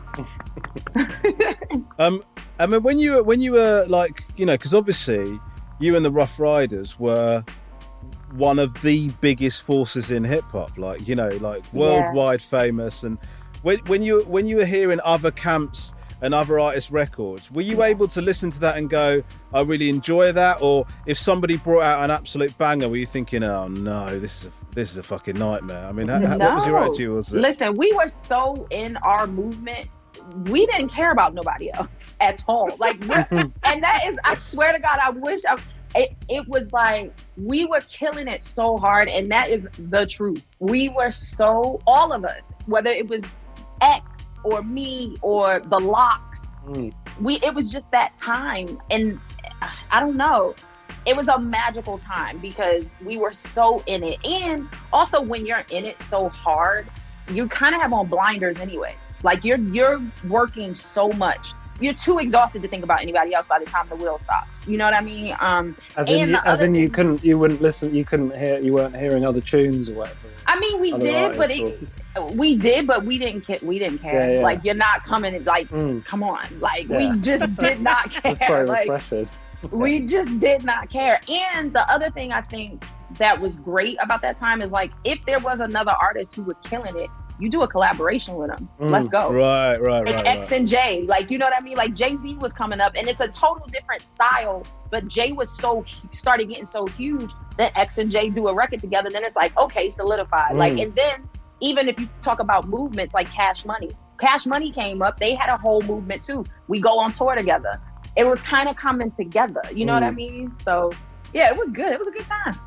um, I mean, when you were, when you were like, you know, because obviously you and the Rough Riders were one of the biggest forces in hip hop, like, you know, like worldwide yeah. famous. And when when you when you were hearing other camps and other artists' records, were you able to listen to that and go, I really enjoy that? Or if somebody brought out an absolute banger, were you thinking, oh no, this is a, this is a fucking nightmare? I mean, how, no. what was your attitude? Was it? Listen, we were so in our movement, we didn't care about nobody else at all. Like, and that is, I swear to God, I wish I, it, it was like, we were killing it so hard, and that is the truth. We were so, all of us, whether it was X, or me or the Locks, mm. we it was just that time, and I don't know, it was a magical time because we were so in it. And also when you're in it so hard, you kind of have on blinders anyway. Like you're you're working so much, you're too exhausted to think about anybody else by the time the wheel stops. You know what I mean? Um, as in, you, as in you couldn't, you wouldn't listen, you couldn't hear, you weren't hearing other tunes or whatever. I mean, we did, but it, we did, but we didn't care. We didn't care. Yeah, yeah. Like, you're not coming. Like, mm. come on. Like, yeah. we just did not care. That's so like, refreshing. We just did not care. And the other thing I think that was great about that time is like, if there was another artist who was killing it, you do a collaboration with them. Mm. Let's go. Right, right, like right. X right. and J, like, you know what I mean? Like Jay-Z was coming up, and it's a total different style, but Jay was so, started getting so huge that X and J do a record together. Then it's like, okay, solidified. Mm. Like, and then even if you talk about movements like Cash Money, Cash Money came up, they had a whole movement too. We go on tour together. It was kind of coming together. You know mm. what I mean? So yeah, it was good. It was a good time.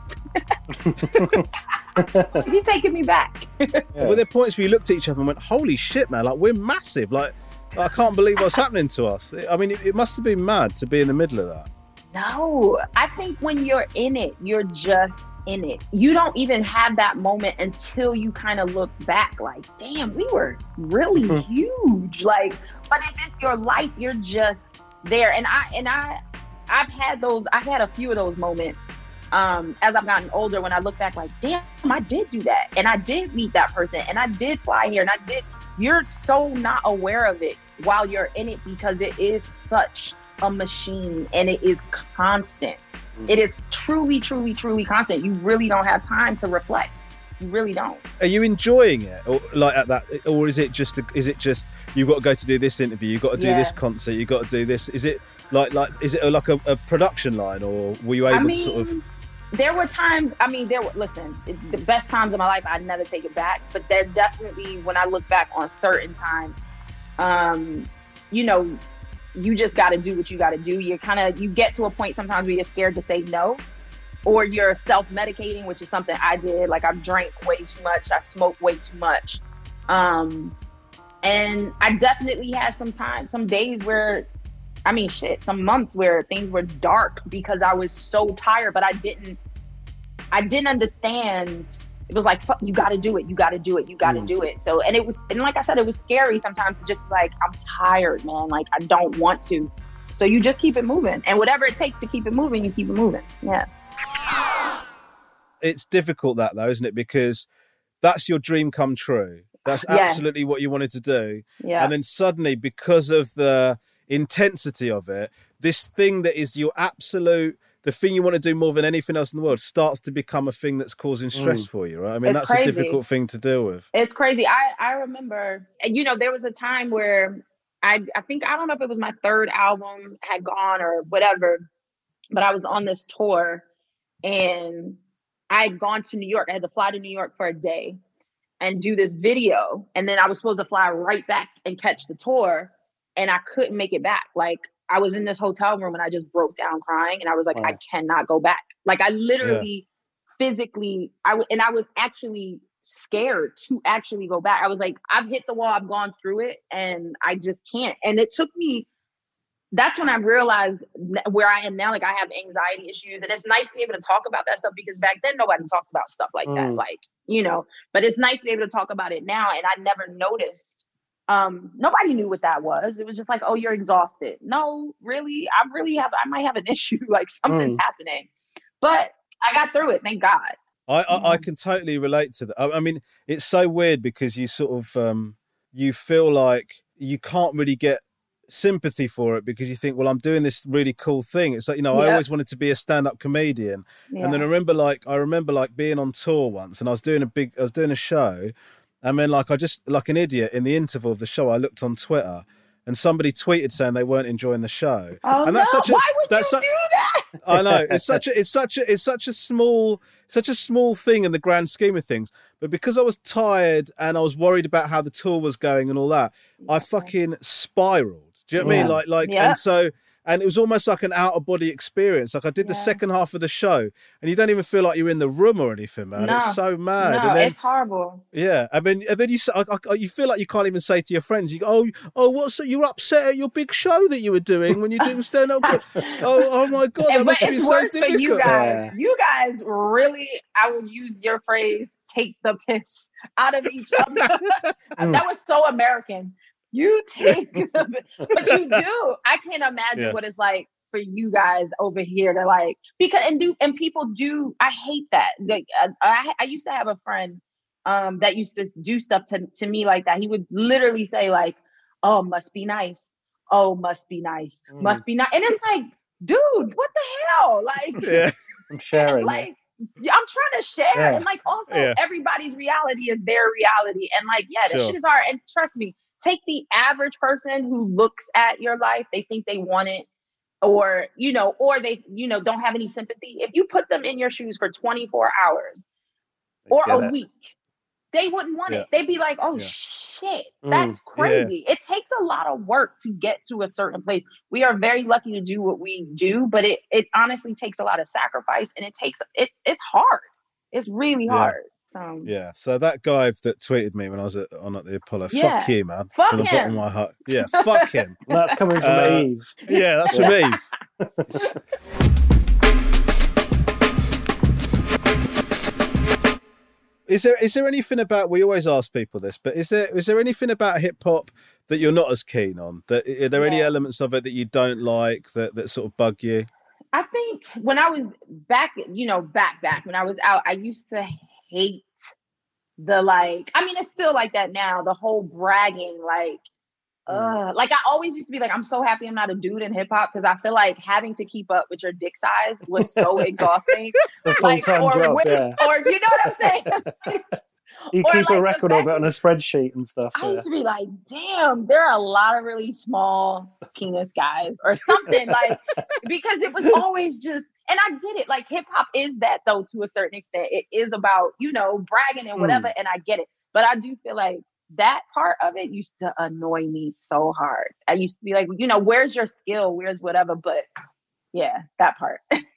You're taking me back. Yeah. Were there points where you looked at each other and went, holy shit, man, like we're massive. Like, I can't believe what's happening to us. I mean, it, it must have been mad to be in the middle of that. No, I think when you're in it, you're just in it. You don't even have that moment until you kind of look back like, damn, we were really huge. Like, but if it's your life, you're just there. And I, and I, I've had those, I've had a few of those moments um, as I've gotten older when I look back like, damn, I did do that. And I did meet that person and I did fly here and I did, you're so not aware of it while you're in it because it is such a machine and it is constant. It is truly, truly, truly constant. You really don't have time to reflect. You really don't. Are you enjoying it, or like at that, or is it just? Is it just you've got to go to do this interview, you've got to do yeah. this concert, you've got to do this? Is it like like is it like a, a production line, or were you able I mean, to sort of? There were times. I mean, there were. Listen, the best times of my life, I'd never take it back. But there definitely, when I look back on certain times, um, you know. You just got to do what you got to do. You're kind of, you get to a point sometimes where you're scared to say no, or you're self-medicating, which is something I did. Like I've drank way too much. I smoked way too much. Um, and I definitely had some time, some days where, I mean, shit, some months where things were dark because I was so tired, but I didn't, I didn't understand. It was like, fuck, you got to do it. You got to do it. You got to mm. do it. So, and it was, and like I said, it was scary sometimes to just like, I'm tired, man. Like, I don't want to. So you just keep it moving. And whatever it takes to keep it moving, you keep it moving. Yeah. It's difficult that though, isn't it? Because that's your dream come true. That's yes. absolutely what you wanted to do. Yeah. And then suddenly, because of the intensity of it, this thing that is your absolute, the thing you want to do more than anything else in the world starts to become a thing that's causing stress mm. for you, right? I mean, it's that's crazy. a difficult thing to deal with. It's crazy. I, I remember, you know, there was a time where I, I think, I don't know if it was my third album had gone or whatever, but I was on this tour and I had gone to New York. I had to fly to New York for a day and do this video. And then I was supposed to fly right back and catch the tour. And I couldn't make it back. Like, I was in this hotel room and I just broke down crying and I was like, wow. I cannot go back. Like I literally yeah. physically, I w- and I was actually scared to actually go back. I was like, I've hit the wall, I've gone through it and I just can't. And it took me that's when I realized where I am now. Like I have anxiety issues, and it's nice to be able to talk about that stuff because back then nobody talked about stuff like mm. that. Like, you know, but it's nice to be able to talk about it now. And I never noticed. Um, nobody knew what that was. It was just like, oh, you're exhausted. No, really, I really have. I might have an issue. Like something's mm. happening, but I got through it. Thank God. I, I, I can totally relate to that. I, I mean, it's so weird because you sort of um, you feel like you can't really get sympathy for it because you think, well, I'm doing this really cool thing. It's like, you know, yeah. I always wanted to be a stand-up comedian. Yeah. And then I remember like, I remember like being on tour once and I was doing a big, I was doing a show. And then like, I just, like an idiot in the interval of the show, I looked on Twitter and somebody tweeted saying they weren't enjoying the show. Oh, and that's no. such a, Why would that's you su- do that? I know. It's such a, it's such a, it's such a small, such a small thing in the grand scheme of things. But because I was tired and I was worried about how the tour was going and all that, I fucking spiraled. Do you know what yeah. I mean? Like, like, yeah. and so, and it was almost like an out of body experience. Like I did the yeah. second half of the show and you don't even feel like you're in the room or anything, man. No. It's so mad. No, and then, it's horrible. Yeah. And then, and then you, I, I, you feel like you can't even say to your friends, you go, oh, oh, what's that? You're upset at your big show that you were doing when you're doing stand up. oh, oh my God. That and, must be so worse difficult. For you guys. Yeah. You guys really, I will use your phrase, take the piss out of each other. That was so American. You take the, but you do. I can't imagine yeah. what it's like for you guys over here to like, because, and do, and people do, I hate that. Like, I, I used to have a friend um, that used to do stuff to, to me like that. He would literally say like, oh, must be nice. Oh, must be nice. Mm. Must be nice. And it's like, dude, what the hell? Like, yeah. I'm sharing. Like, yeah. I'm trying to share. Yeah. And like, also yeah. everybody's reality is their reality. And like, yeah, this sure. shit is hard. And trust me, take the average person who looks at your life, they think they want it, or, you know, or they, you know, don't have any sympathy. If you put them in your shoes for twenty-four hours or a it. week, they wouldn't want yeah. it. They'd be like, oh yeah. shit, that's mm, crazy. Yeah. It takes a lot of work to get to a certain place. We are very lucky to do what we do, but it, it honestly takes a lot of sacrifice and it takes, it, it's hard. It's really yeah. hard. Um, yeah, so that guy that tweeted me when I was at, on at the Apollo, yeah. fuck you, man. Fuck from the him. bottom of my heart. Yeah, fuck him. That's coming from uh, Eve. Yeah, that's from Eve. Is there is there anything about, we always ask people this, but is there is there anything about hip hop that you're not as keen on? That are there yeah. any elements of it that you don't like that, that sort of bug you? I think when I was back, you know, back back when I was out, I used to hate the like, I mean, it's still like that now, the whole bragging, like, uh, like I always used to be like, I'm so happy I'm not a dude in hip hop because I feel like having to keep up with your dick size was so exhausting. Like, or, job, with, yeah. or you know what I'm saying? You or keep like a record of it on a spreadsheet and stuff. I yeah. used to be like, damn, there are a lot of really small penis guys or something like, because it was always just, and I get it. Like hip hop is that though, to a certain extent. It is about, you know, bragging and whatever. Mm. And I get it. But I do feel like that part of it used to annoy me so hard. I used to be like, you know, where's your skill? Where's whatever? But yeah, that part.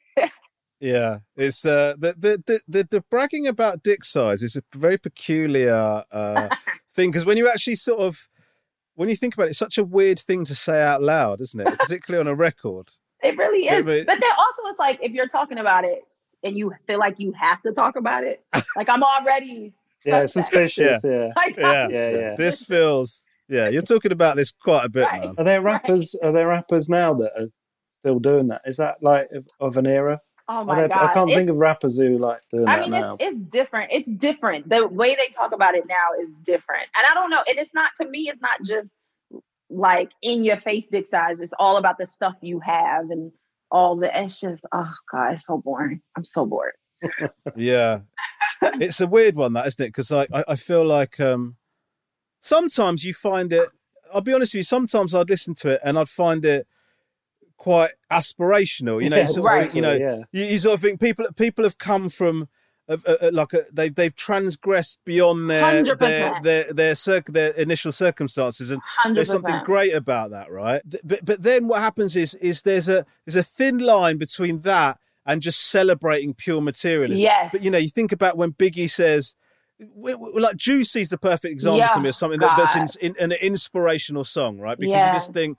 Yeah, it's uh, the, the the the the bragging about dick size is a very peculiar uh, thing because when you actually sort of when you think about it, it's such a weird thing to say out loud, isn't it? Particularly on a record. It really is. But then also, it's like if you're talking about it and you feel like you have to talk about it, like I'm already yeah suspicious. Yeah, yeah. Like, yeah. yeah, yeah. This feels yeah. You're talking about this quite a bit, right. man. Are there rappers? Right. Are there rappers now that are still doing that? Is that like of, of an era? Oh my there, God. I can't it's, think of rappers who like doing I that mean, now. it's, it's different. It's different. The way they talk about it now is different. And I don't know. And it's not, to me, it's not just like in your face dick size. It's all about the stuff you have and all the, it's just, oh God, it's so boring. I'm so bored. Yeah. It's a weird one, that, isn't it? Because I, I, I feel like um, sometimes you find it, I'll be honest with you, sometimes I'd listen to it and I'd find it quite aspirational, you know. Yeah, you sort right. of think, you know, yeah. you, you sort of think people people have come from uh, uh, like a, they they've transgressed beyond their their their their, circ- their initial circumstances, and one hundred percent. There's something great about that, right? But but then what happens is is there's a there's a thin line between that and just celebrating pure materialism. Yes. But you know, you think about when Biggie says, like, Juicy's the perfect example yeah, to me of something that, that's in, in, an inspirational song, right? Because yeah. you just think,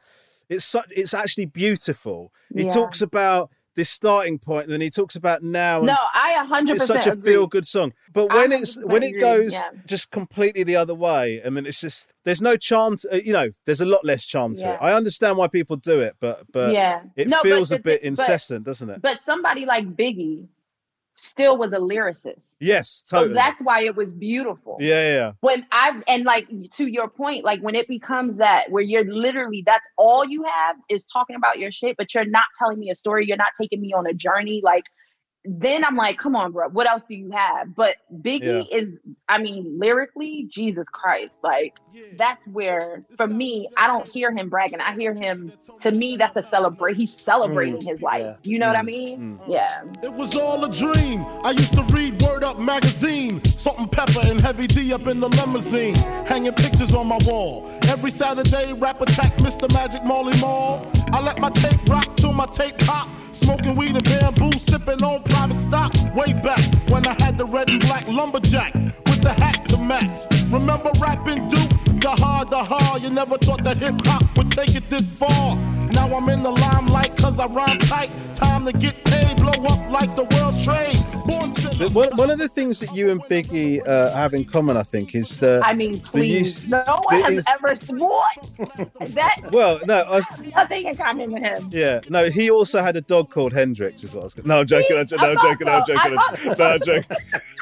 it's such, it's actually beautiful. He Yeah. talks about this starting point, and then he talks about now. And No, I one hundred percent it's such a agree. feel-good song. But when I it's one hundred percent when it agree, goes yeah. just completely the other way, and then it's just there's no charm. To, uh, you know, there's a lot less charm to Yeah. it. I understand why people do it, but but Yeah. it No, but feels the a bit thi- but- incessant, doesn't it? But somebody like Biggie still was a lyricist. Yes, So totally. that's why it was beautiful. yeah, yeah, yeah. When I and like to your point, like when it becomes that where you're literally that's all you have is talking about your shit, but you're not telling me a story, you're not taking me on a journey, like then I'm like, come on, bro, what else do you have? But Biggie Yeah. is, I mean, lyrically, Jesus Christ, like that's where for me, I don't hear him bragging. I hear him. To me, that's a celebrate. He's celebrating Mm, his life. yeah. You know what I mean? Yeah. It was all a dream. I used to read Word Up magazine. Salt and Pepper and Heavy D up in the limousine. Hanging pictures on my wall. Every Saturday, rap attack Mister Magic Molly Mall. I let my tape rock till my tape pop. Smoking weed and bamboo, sipping on private stock. Way back when I had the red and black lumberjack with the hat to match. Remember rapping Duke? The hard, the hard. You never thought that hip hop would take it this far. Now I'm in the limelight cause I rhyme tight. Time to get paid, blow up like the world's trade. Born But one, one of the things that you and Biggie uh, have in common, I think, is the. I mean, the please. use- no one the has is- ever what? That Well, no, I was, nothing in common with him. yeah, no. He also had a dog called Hendrix, is what I was. Gonna, no, I'm joking. I'm, jo- no, I'm I joking. No, I'm thought so. joking. I I'm joking. No, I'm joking.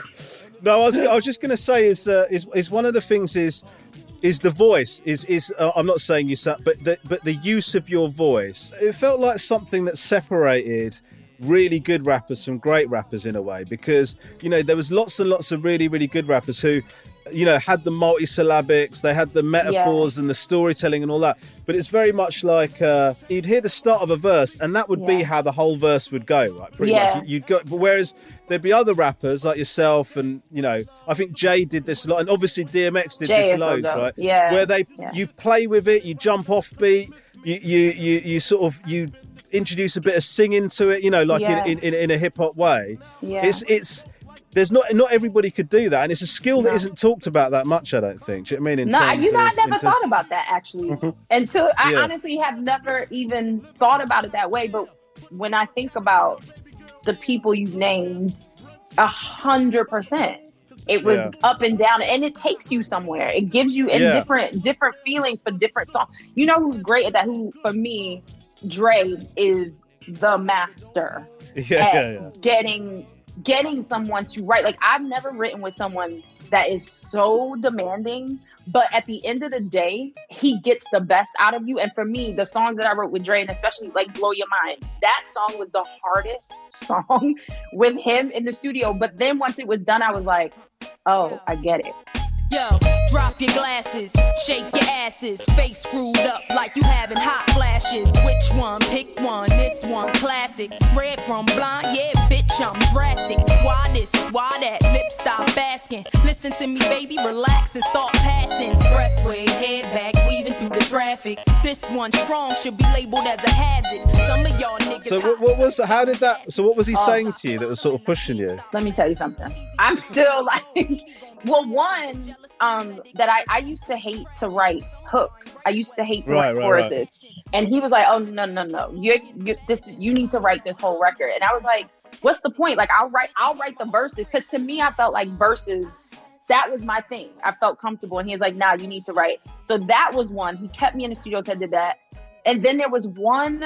No, I was. I was just going to say is uh, is is one of the things is is the voice is is. Uh, I'm not saying you sound, but the but the use of your voice. It felt like something that separated really good rappers from great rappers in a way, because you know there was lots and lots of really really good rappers who, you know, had the multisyllabics, they had the metaphors and the storytelling and all that. But it's very much like uh, you'd hear the start of a verse, and that would be Yeah. how the whole verse would go, right? Pretty Yeah. much. You'd go, but whereas there'd be other rappers like yourself, and you know, I think Jay did this a lot, and obviously D M X did Jay this is so loads, dope. right? Yeah. Where they Yeah. you play with it, you jump off beat, you you you, you sort of you introduce a bit of singing to it, you know, like Yeah. in, in in a hip hop way. Yeah. It's it's. There's not not everybody could do that, and it's a skill that No. isn't talked about that much. I don't think. Do you know what I mean? In No, terms you know, I of- never in terms- thought about that actually. Until I Yeah. honestly have never even thought about it that way. But when I think about the people you've named, a hundred percent. It was Yeah. up and down, and it takes you somewhere. It gives you in Yeah. different different feelings for different songs. You know who's great at that? Who for me, Dre is the master Yeah, at yeah, yeah. getting getting someone to write. Like I've never written with someone that is so demanding, but at the end of the day, he gets the best out of you. And for me, the songs that I wrote with Dre, and especially like Blow Your Mind, that song was the hardest song with him in the studio. But then once it was done, I was like, oh, I get it. Yo, drop your glasses, shake your asses, face screwed up like you having hot flashes. Which one? Pick one. This one, classic. Red from blind, yeah, bitch, I'm drastic. Why this? Why that? Lip stop asking. Listen to me, baby, relax and start passing. Expressway, head back, weaving through the traffic. This one strong should be labeled as a hazard. Some of y'all niggas. So what, what was how did that? So what was he Oh. saying to you that was sort of pushing you? Let me tell you something. I'm still like, well, one, um, that I, I used to hate to write hooks. I used to hate to Right, write right, choruses. right. And he was like, oh, no, no, no. You, you, this, you need to write this whole record. And I was like, what's the point? Like, I'll write, I'll write the verses. Because to me, I felt like verses, that was my thing. I felt comfortable. And he was like, nah, you need to write. So that was one. He kept me in the studio till I did that. And then there was one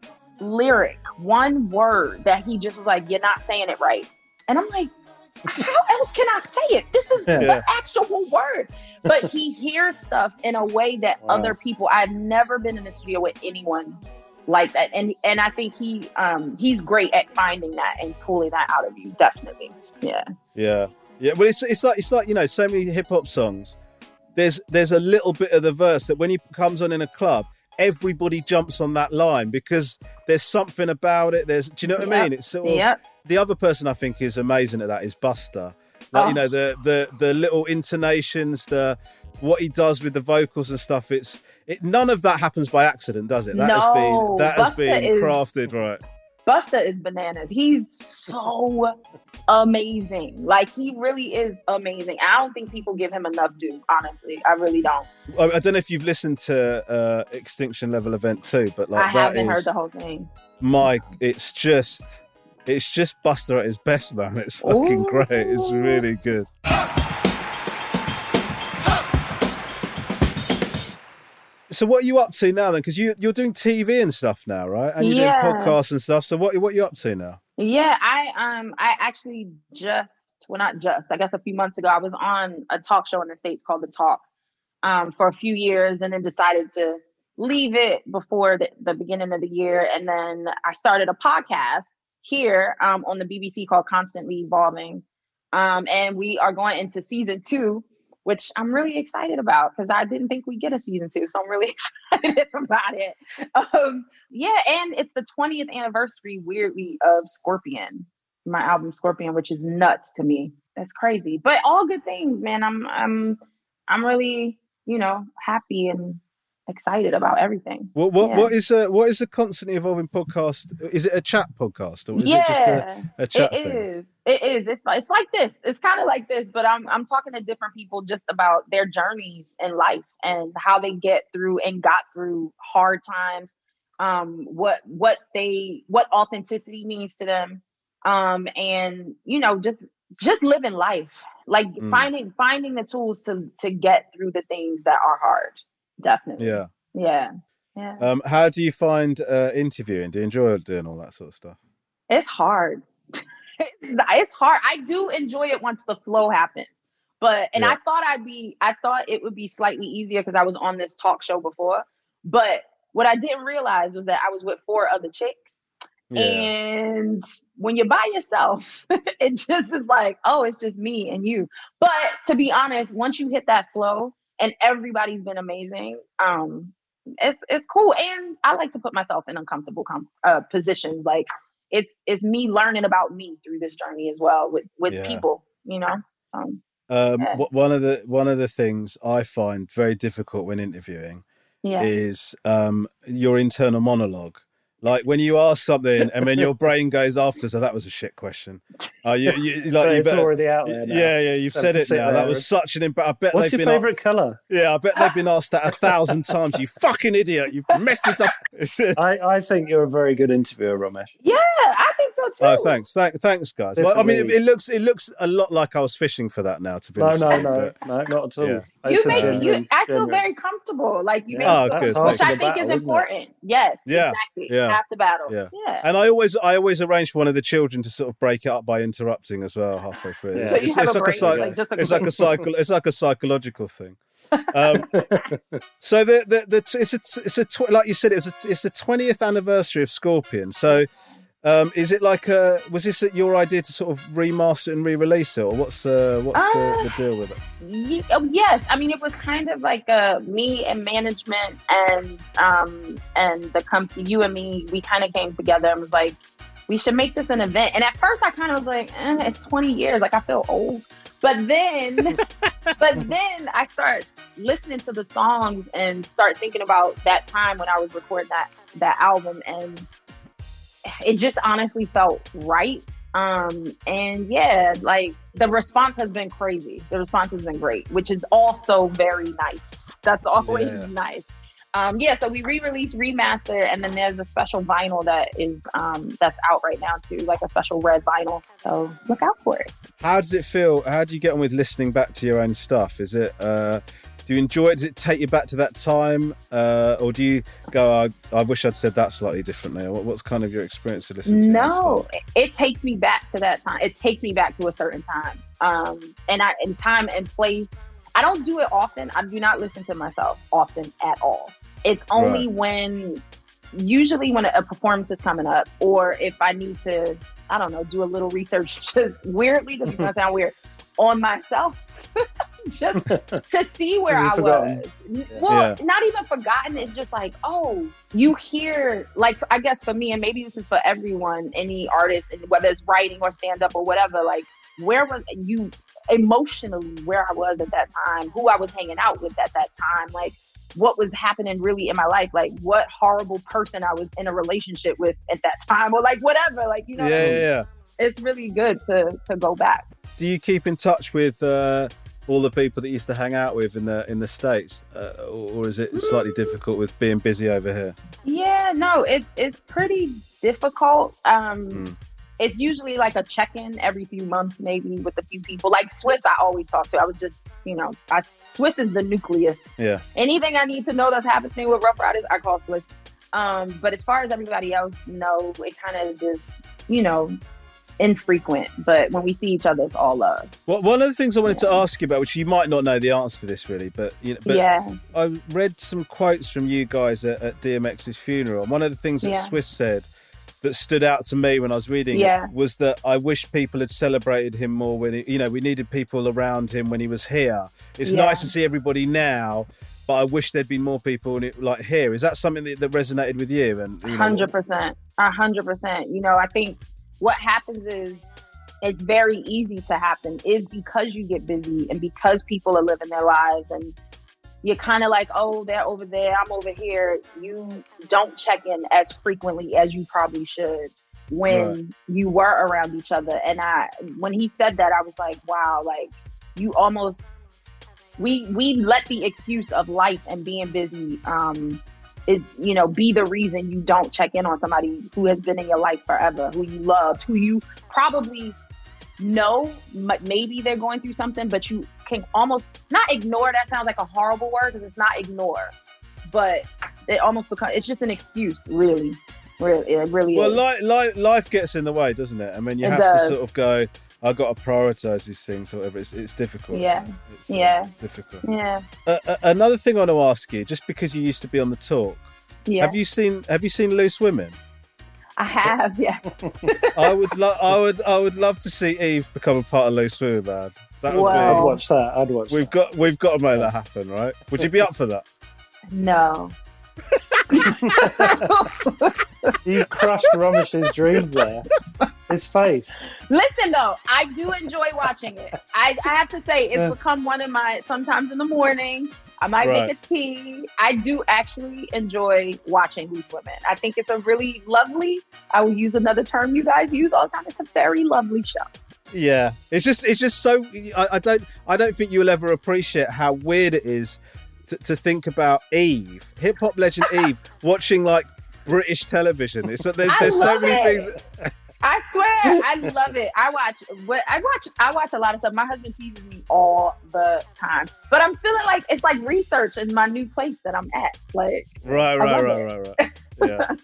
lyric, one word that he just was like, you're not saying it right. And I'm like, how else can I say it? This is Yeah. the actual word. But he hears stuff in a way that Wow. other people, I've never been in the studio with anyone like that. And and I think he um he's great at finding that and pulling that out of you. Definitely. Yeah. Yeah, yeah. Well, it's it's like it's like you know, so many hip hop songs. There's there's a little bit of the verse that when he comes on in a club, everybody jumps on that line because there's something about it. There's, do you know what I Yep. mean? It's sort of Yep. the other person I think is amazing at that is Busta. Like Oh. you know the the the little intonations, the what he does with the vocals and stuff. It's it, none of that happens by accident, does it? That has No, been that has Busta been is- crafted right. Busta is bananas. He's so amazing. Like, he really is amazing. I don't think people give him enough due, honestly. I really don't. I don't know if you've listened to uh, Extinction Level Event two, but like I that haven't is, heard the whole thing. Mike, it's just, it's just Busta at his best, man. It's fucking Ooh. great. It's really good. So what are you up to now then? Because you, you're doing T V and stuff now, right? And you're Yeah. doing podcasts and stuff. So what, what are you up to now? Yeah, I um I actually just well not just I guess a few months ago I was on a talk show in the States called The Talk um for a few years, and then decided to leave it before the, the beginning of the year, and then I started a podcast here um on the B B C called Constantly Evolving, um and we are going into season two, which I'm really excited about because I didn't think we'd get a season two. So I'm really excited about it. Um, yeah, and it's the twentieth anniversary, weirdly, of Scorpion, my album Scorpion, which is nuts to me. That's crazy. But all good things, man. I'm I'm I'm really, you know, happy and excited about everything. What what Yeah. what is a what is a constantly evolving podcast? Is it a chat podcast or is yeah, it just a, a chat it thing? is. It is. It's like, it's like this. It's kind of like this, but I'm I'm talking to different people just about their journeys in life and how they get through and got through hard times. Um, what what they what authenticity means to them, um, and you know, just just living life, like Mm. finding finding the tools to to get through the things that are hard. Definitely. Yeah. Yeah. Yeah. Um, how do you find uh, interviewing? Do you enjoy doing all that sort of stuff? It's hard. it's, it's hard. I do enjoy it once the flow happens. But, and Yeah. I thought I'd be, I thought it would be slightly easier because I was on this talk show before. But what I didn't realize was that I was with four other chicks. Yeah. And when you're by yourself, it just is like, oh, it's just me and you. But to be honest, once you hit that flow and everybody's been amazing, um, it's it's cool. And I like to put myself in uncomfortable com- uh, positions. Like it's it's me learning about me through this journey as well with with Yeah. people, you know. So Um, Yeah. wh- one of the one of the things I find very difficult when interviewing yeah. is um, your internal monologue. Like when you ask something and then your brain goes after, so that was a shit question. Uh, you, you, like, But you it's better- already out there now. Yeah, yeah, you've Have said to it sit now. That there was and- such an impact. I bet What's they've your been. favourite colour? Yeah, I bet they've been asked that a thousand times. You fucking idiot! You've messed it up. I, I think you're a very good interviewer, Ramesh. Yeah, I think so too. Oh, thanks, Thank, thanks, guys. Well, I mean, it, Definitely. it looks it looks a lot like I was fishing for that now. To be No, honest, no, with you, no, but- no, not at all. Yeah. You It's a make genuine- you. I feel genuine- very comfortable. Like you Yeah, make, Oh, that's good, half which of I the think battle, is isn't it? important. Yes, Yeah, exactly. yeah, Half the battle. Yeah. Yeah. And I always, I always arrange for one of the children to sort of break it up by interrupting as well halfway through. Yeah. It's, So you it's, have it's a like break, a psych- like just a it's like a break. cycle. It's like a psychological thing. Um, so the the, the it's a it's a tw- like you said, it was a, it's the twentieth anniversary of Scorpion. So. Um, is it like a, was this your idea to sort of remaster and re-release it, or what's uh, what's Uh, the, the deal with it? Ye- oh, yes, I mean it was kind of like uh, me and management and um, and the company, you and me, we kind of came together and was like, we should make this an event. And at first I kind of was like, eh, it's twenty years, like I feel old. But then, but then I start listening to the songs and start thinking about that time when I was recording that that album, and it just honestly felt right. Um, and yeah, like the response has been crazy. The response has been great, which is also very nice. That's always Yeah. nice. Um, yeah, so we re-released remaster, and then there's a special vinyl that is um, that's out right now too, like a special red vinyl. So look out for it. How does it feel? How do you get on with listening back to your own stuff? Is it, uh, do you enjoy it? Does it take you back to that time? Uh, or do you go, I, I wish I'd said that slightly differently? Or what, what's kind of your experience of listening to your own No, stuff? it takes me back to that time. It takes me back to a certain time. Um, and I, in time and place, I don't do it often. I do not listen to myself often at all. It's only Right. when, usually when a, a performance is coming up, or if I need to, I don't know, do a little research, just weirdly, this is gonna sound weird, on myself, just to see where Is it I forgotten? was. Well, Yeah. not even forgotten. It's just like, oh, you hear, like, I guess for me, and maybe this is for everyone, any artist, and whether it's writing or stand up or whatever, like, where was you emotionally, where I was at that time, who I was hanging out with at that time, like, what was happening really in my life, like what horrible person I was in a relationship with at that time, or like whatever, like, you know, Yeah, yeah, yeah. it's really good to to go back. Do you keep in touch with uh, all the people that you used to hang out with in the in the States, uh, or is it slightly difficult with being busy over here? Yeah, no, it's it's pretty difficult. Um, Mm. It's usually like a check-in every few months, maybe with a few people. Like Swiss, I always talk to. I was just, you know, I, Swiss is the nucleus. Yeah. Anything I need to know that's happening with Rough Riders, I call Swiss. Um, but as far as everybody else, no, it kind of is just, you know, infrequent. But when we see each other, it's all love. Well, one of the things I wanted to ask you about, which you might not know the answer to this really, but you know, but Yeah. I read some quotes from you guys at, at D M X's funeral. And one of the things that Yeah. Swiss said that stood out to me when I was reading Yeah. it was that I wish people had celebrated him more when he, you know, we needed people around him when he was here. It's Yeah. nice to see everybody now, but I wish there'd been more people in it, like here. Is that something that, that resonated with you? And you know, Hundred percent, a hundred percent. You know, I think what happens is it's very easy to happen is because you get busy and because people are living their lives and you're kind of like, oh, they're over there, I'm over here. You don't check in as frequently as you probably should when Right. you were around each other. And I, when he said that, I was like, wow, like you almost, we we let the excuse of life and being busy, um, is, you know, be the reason you don't check in on somebody who has been in your life forever, who you loved, who you probably know m- maybe they're going through something, but you can almost not ignore. That sounds like a horrible word because it's not ignore, but it almost becomes, it's just an excuse, really. Really, it really well, is. life, life, life gets in the way, doesn't it? I mean, you It have does. to sort of go, I've got to prioritise these things or whatever. It's, it's difficult. Yeah. isn't it? It's, uh, Yeah. it's difficult. Yeah. Uh, uh, another thing I want to ask you, just because you used to be on the talk, Yeah. have you seen Have you seen Loose Women? I have, yeah. I would, lo- I would, I would love to see Eve become a part of Loose Women, man. That would Wow. be. I'd watch that. I'd watch We've got, we've got to make that happen, right? Would you be up for that? No. You crushed Ramesh's dreams there. His face. Listen though, I do enjoy watching it. I, I have to say, it's Yeah. become one of my, sometimes in the morning, I might Right. make a tea. I do actually enjoy watching Loose Women. I think it's a really lovely, I will use another term you guys use all the time, it's a very lovely show. Yeah, it's just, it's just so. I, I don't, I don't think you'll ever appreciate how weird it is to, to think about Eve, hip hop legend Eve, watching like British television. It's that there's, I there's so love many it. things. I swear, I love it. I watch, but I watch, I watch a lot of stuff. My husband teases me all the time, but I'm feeling like it's like research in my new place that I'm at. Like, Right, I right, love right, it. right, right. Yeah.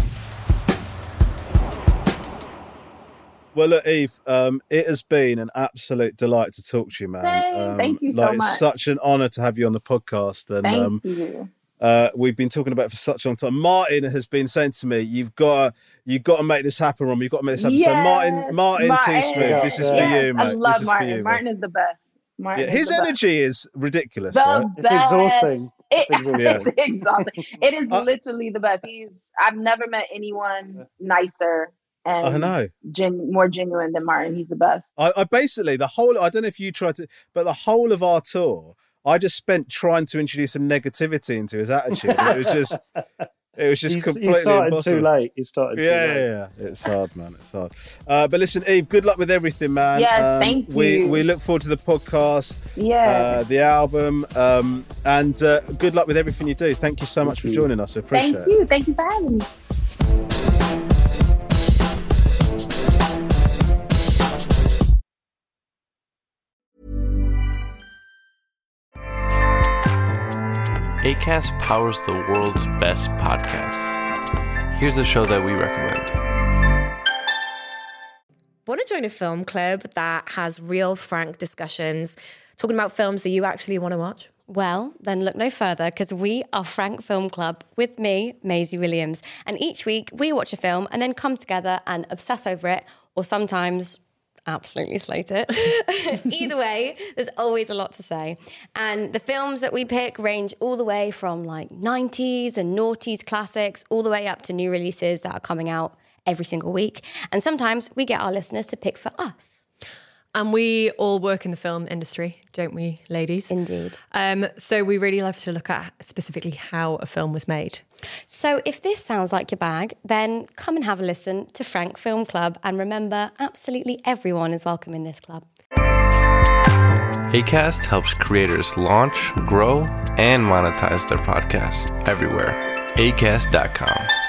Well, look, Eve, um, it has been an absolute delight to talk to you, man. Hey, Um, thank you so like, much. It's such an honour to have you on the podcast, and Thank um, you. uh, we've been talking about it for such a long time. Martin has been saying to me, "You've got, you've got to make this happen, Ron. You've got to make this happen." So, Martin, Yes, Martin, T. Smooth, this is for Yes, you, mate. I love this is Martin. for you, Martin mate. is the best. Martin Yeah, is his the best. energy is ridiculous, The right? It's best. exhausting. It, It's exhausting. it's exhausting. It is Uh, literally the best. He's. I've never met anyone nicer and I know. gen, more genuine than Martin. He's the best. I, I basically the whole. I don't know if you tried to, but the whole of our tour, I just spent trying to introduce some negativity into his attitude. And it was just, it was just He's- completely he started impossible. too late. He started too Yeah, late. yeah, yeah. It's hard, man. It's hard. Uh, but listen, Eve, good luck with everything, man. Yes, thank We you. we look forward to the podcast, Yeah. uh, the album, um, and uh, good luck with everything you do. Thank you so much for joining us. I appreciate Thank it. you. Thank you for having me. Acast powers the world's best podcasts. Here's a show that we recommend. Want to join a film club that has real, frank discussions, talking about films that you actually want to watch? Well, then look no further because we are Frank Film Club with me, Maisie Williams. And each week we watch a film and then come together and obsess over it, or sometimes absolutely slate it. Either way, there's always a lot to say. And the films that we pick range all the way from like nineties and noughties classics all the way up to new releases that are coming out every single week. And sometimes we get our listeners to pick for us. And we all work in the film industry, don't we, ladies? Indeed. Um, so we really love to look at specifically how a film was made. So if this sounds like your bag, then come and have a listen to Frank Film Club. And remember, absolutely everyone is welcome in this club. Acast helps creators launch, grow, and monetize their podcasts everywhere. acast dot com.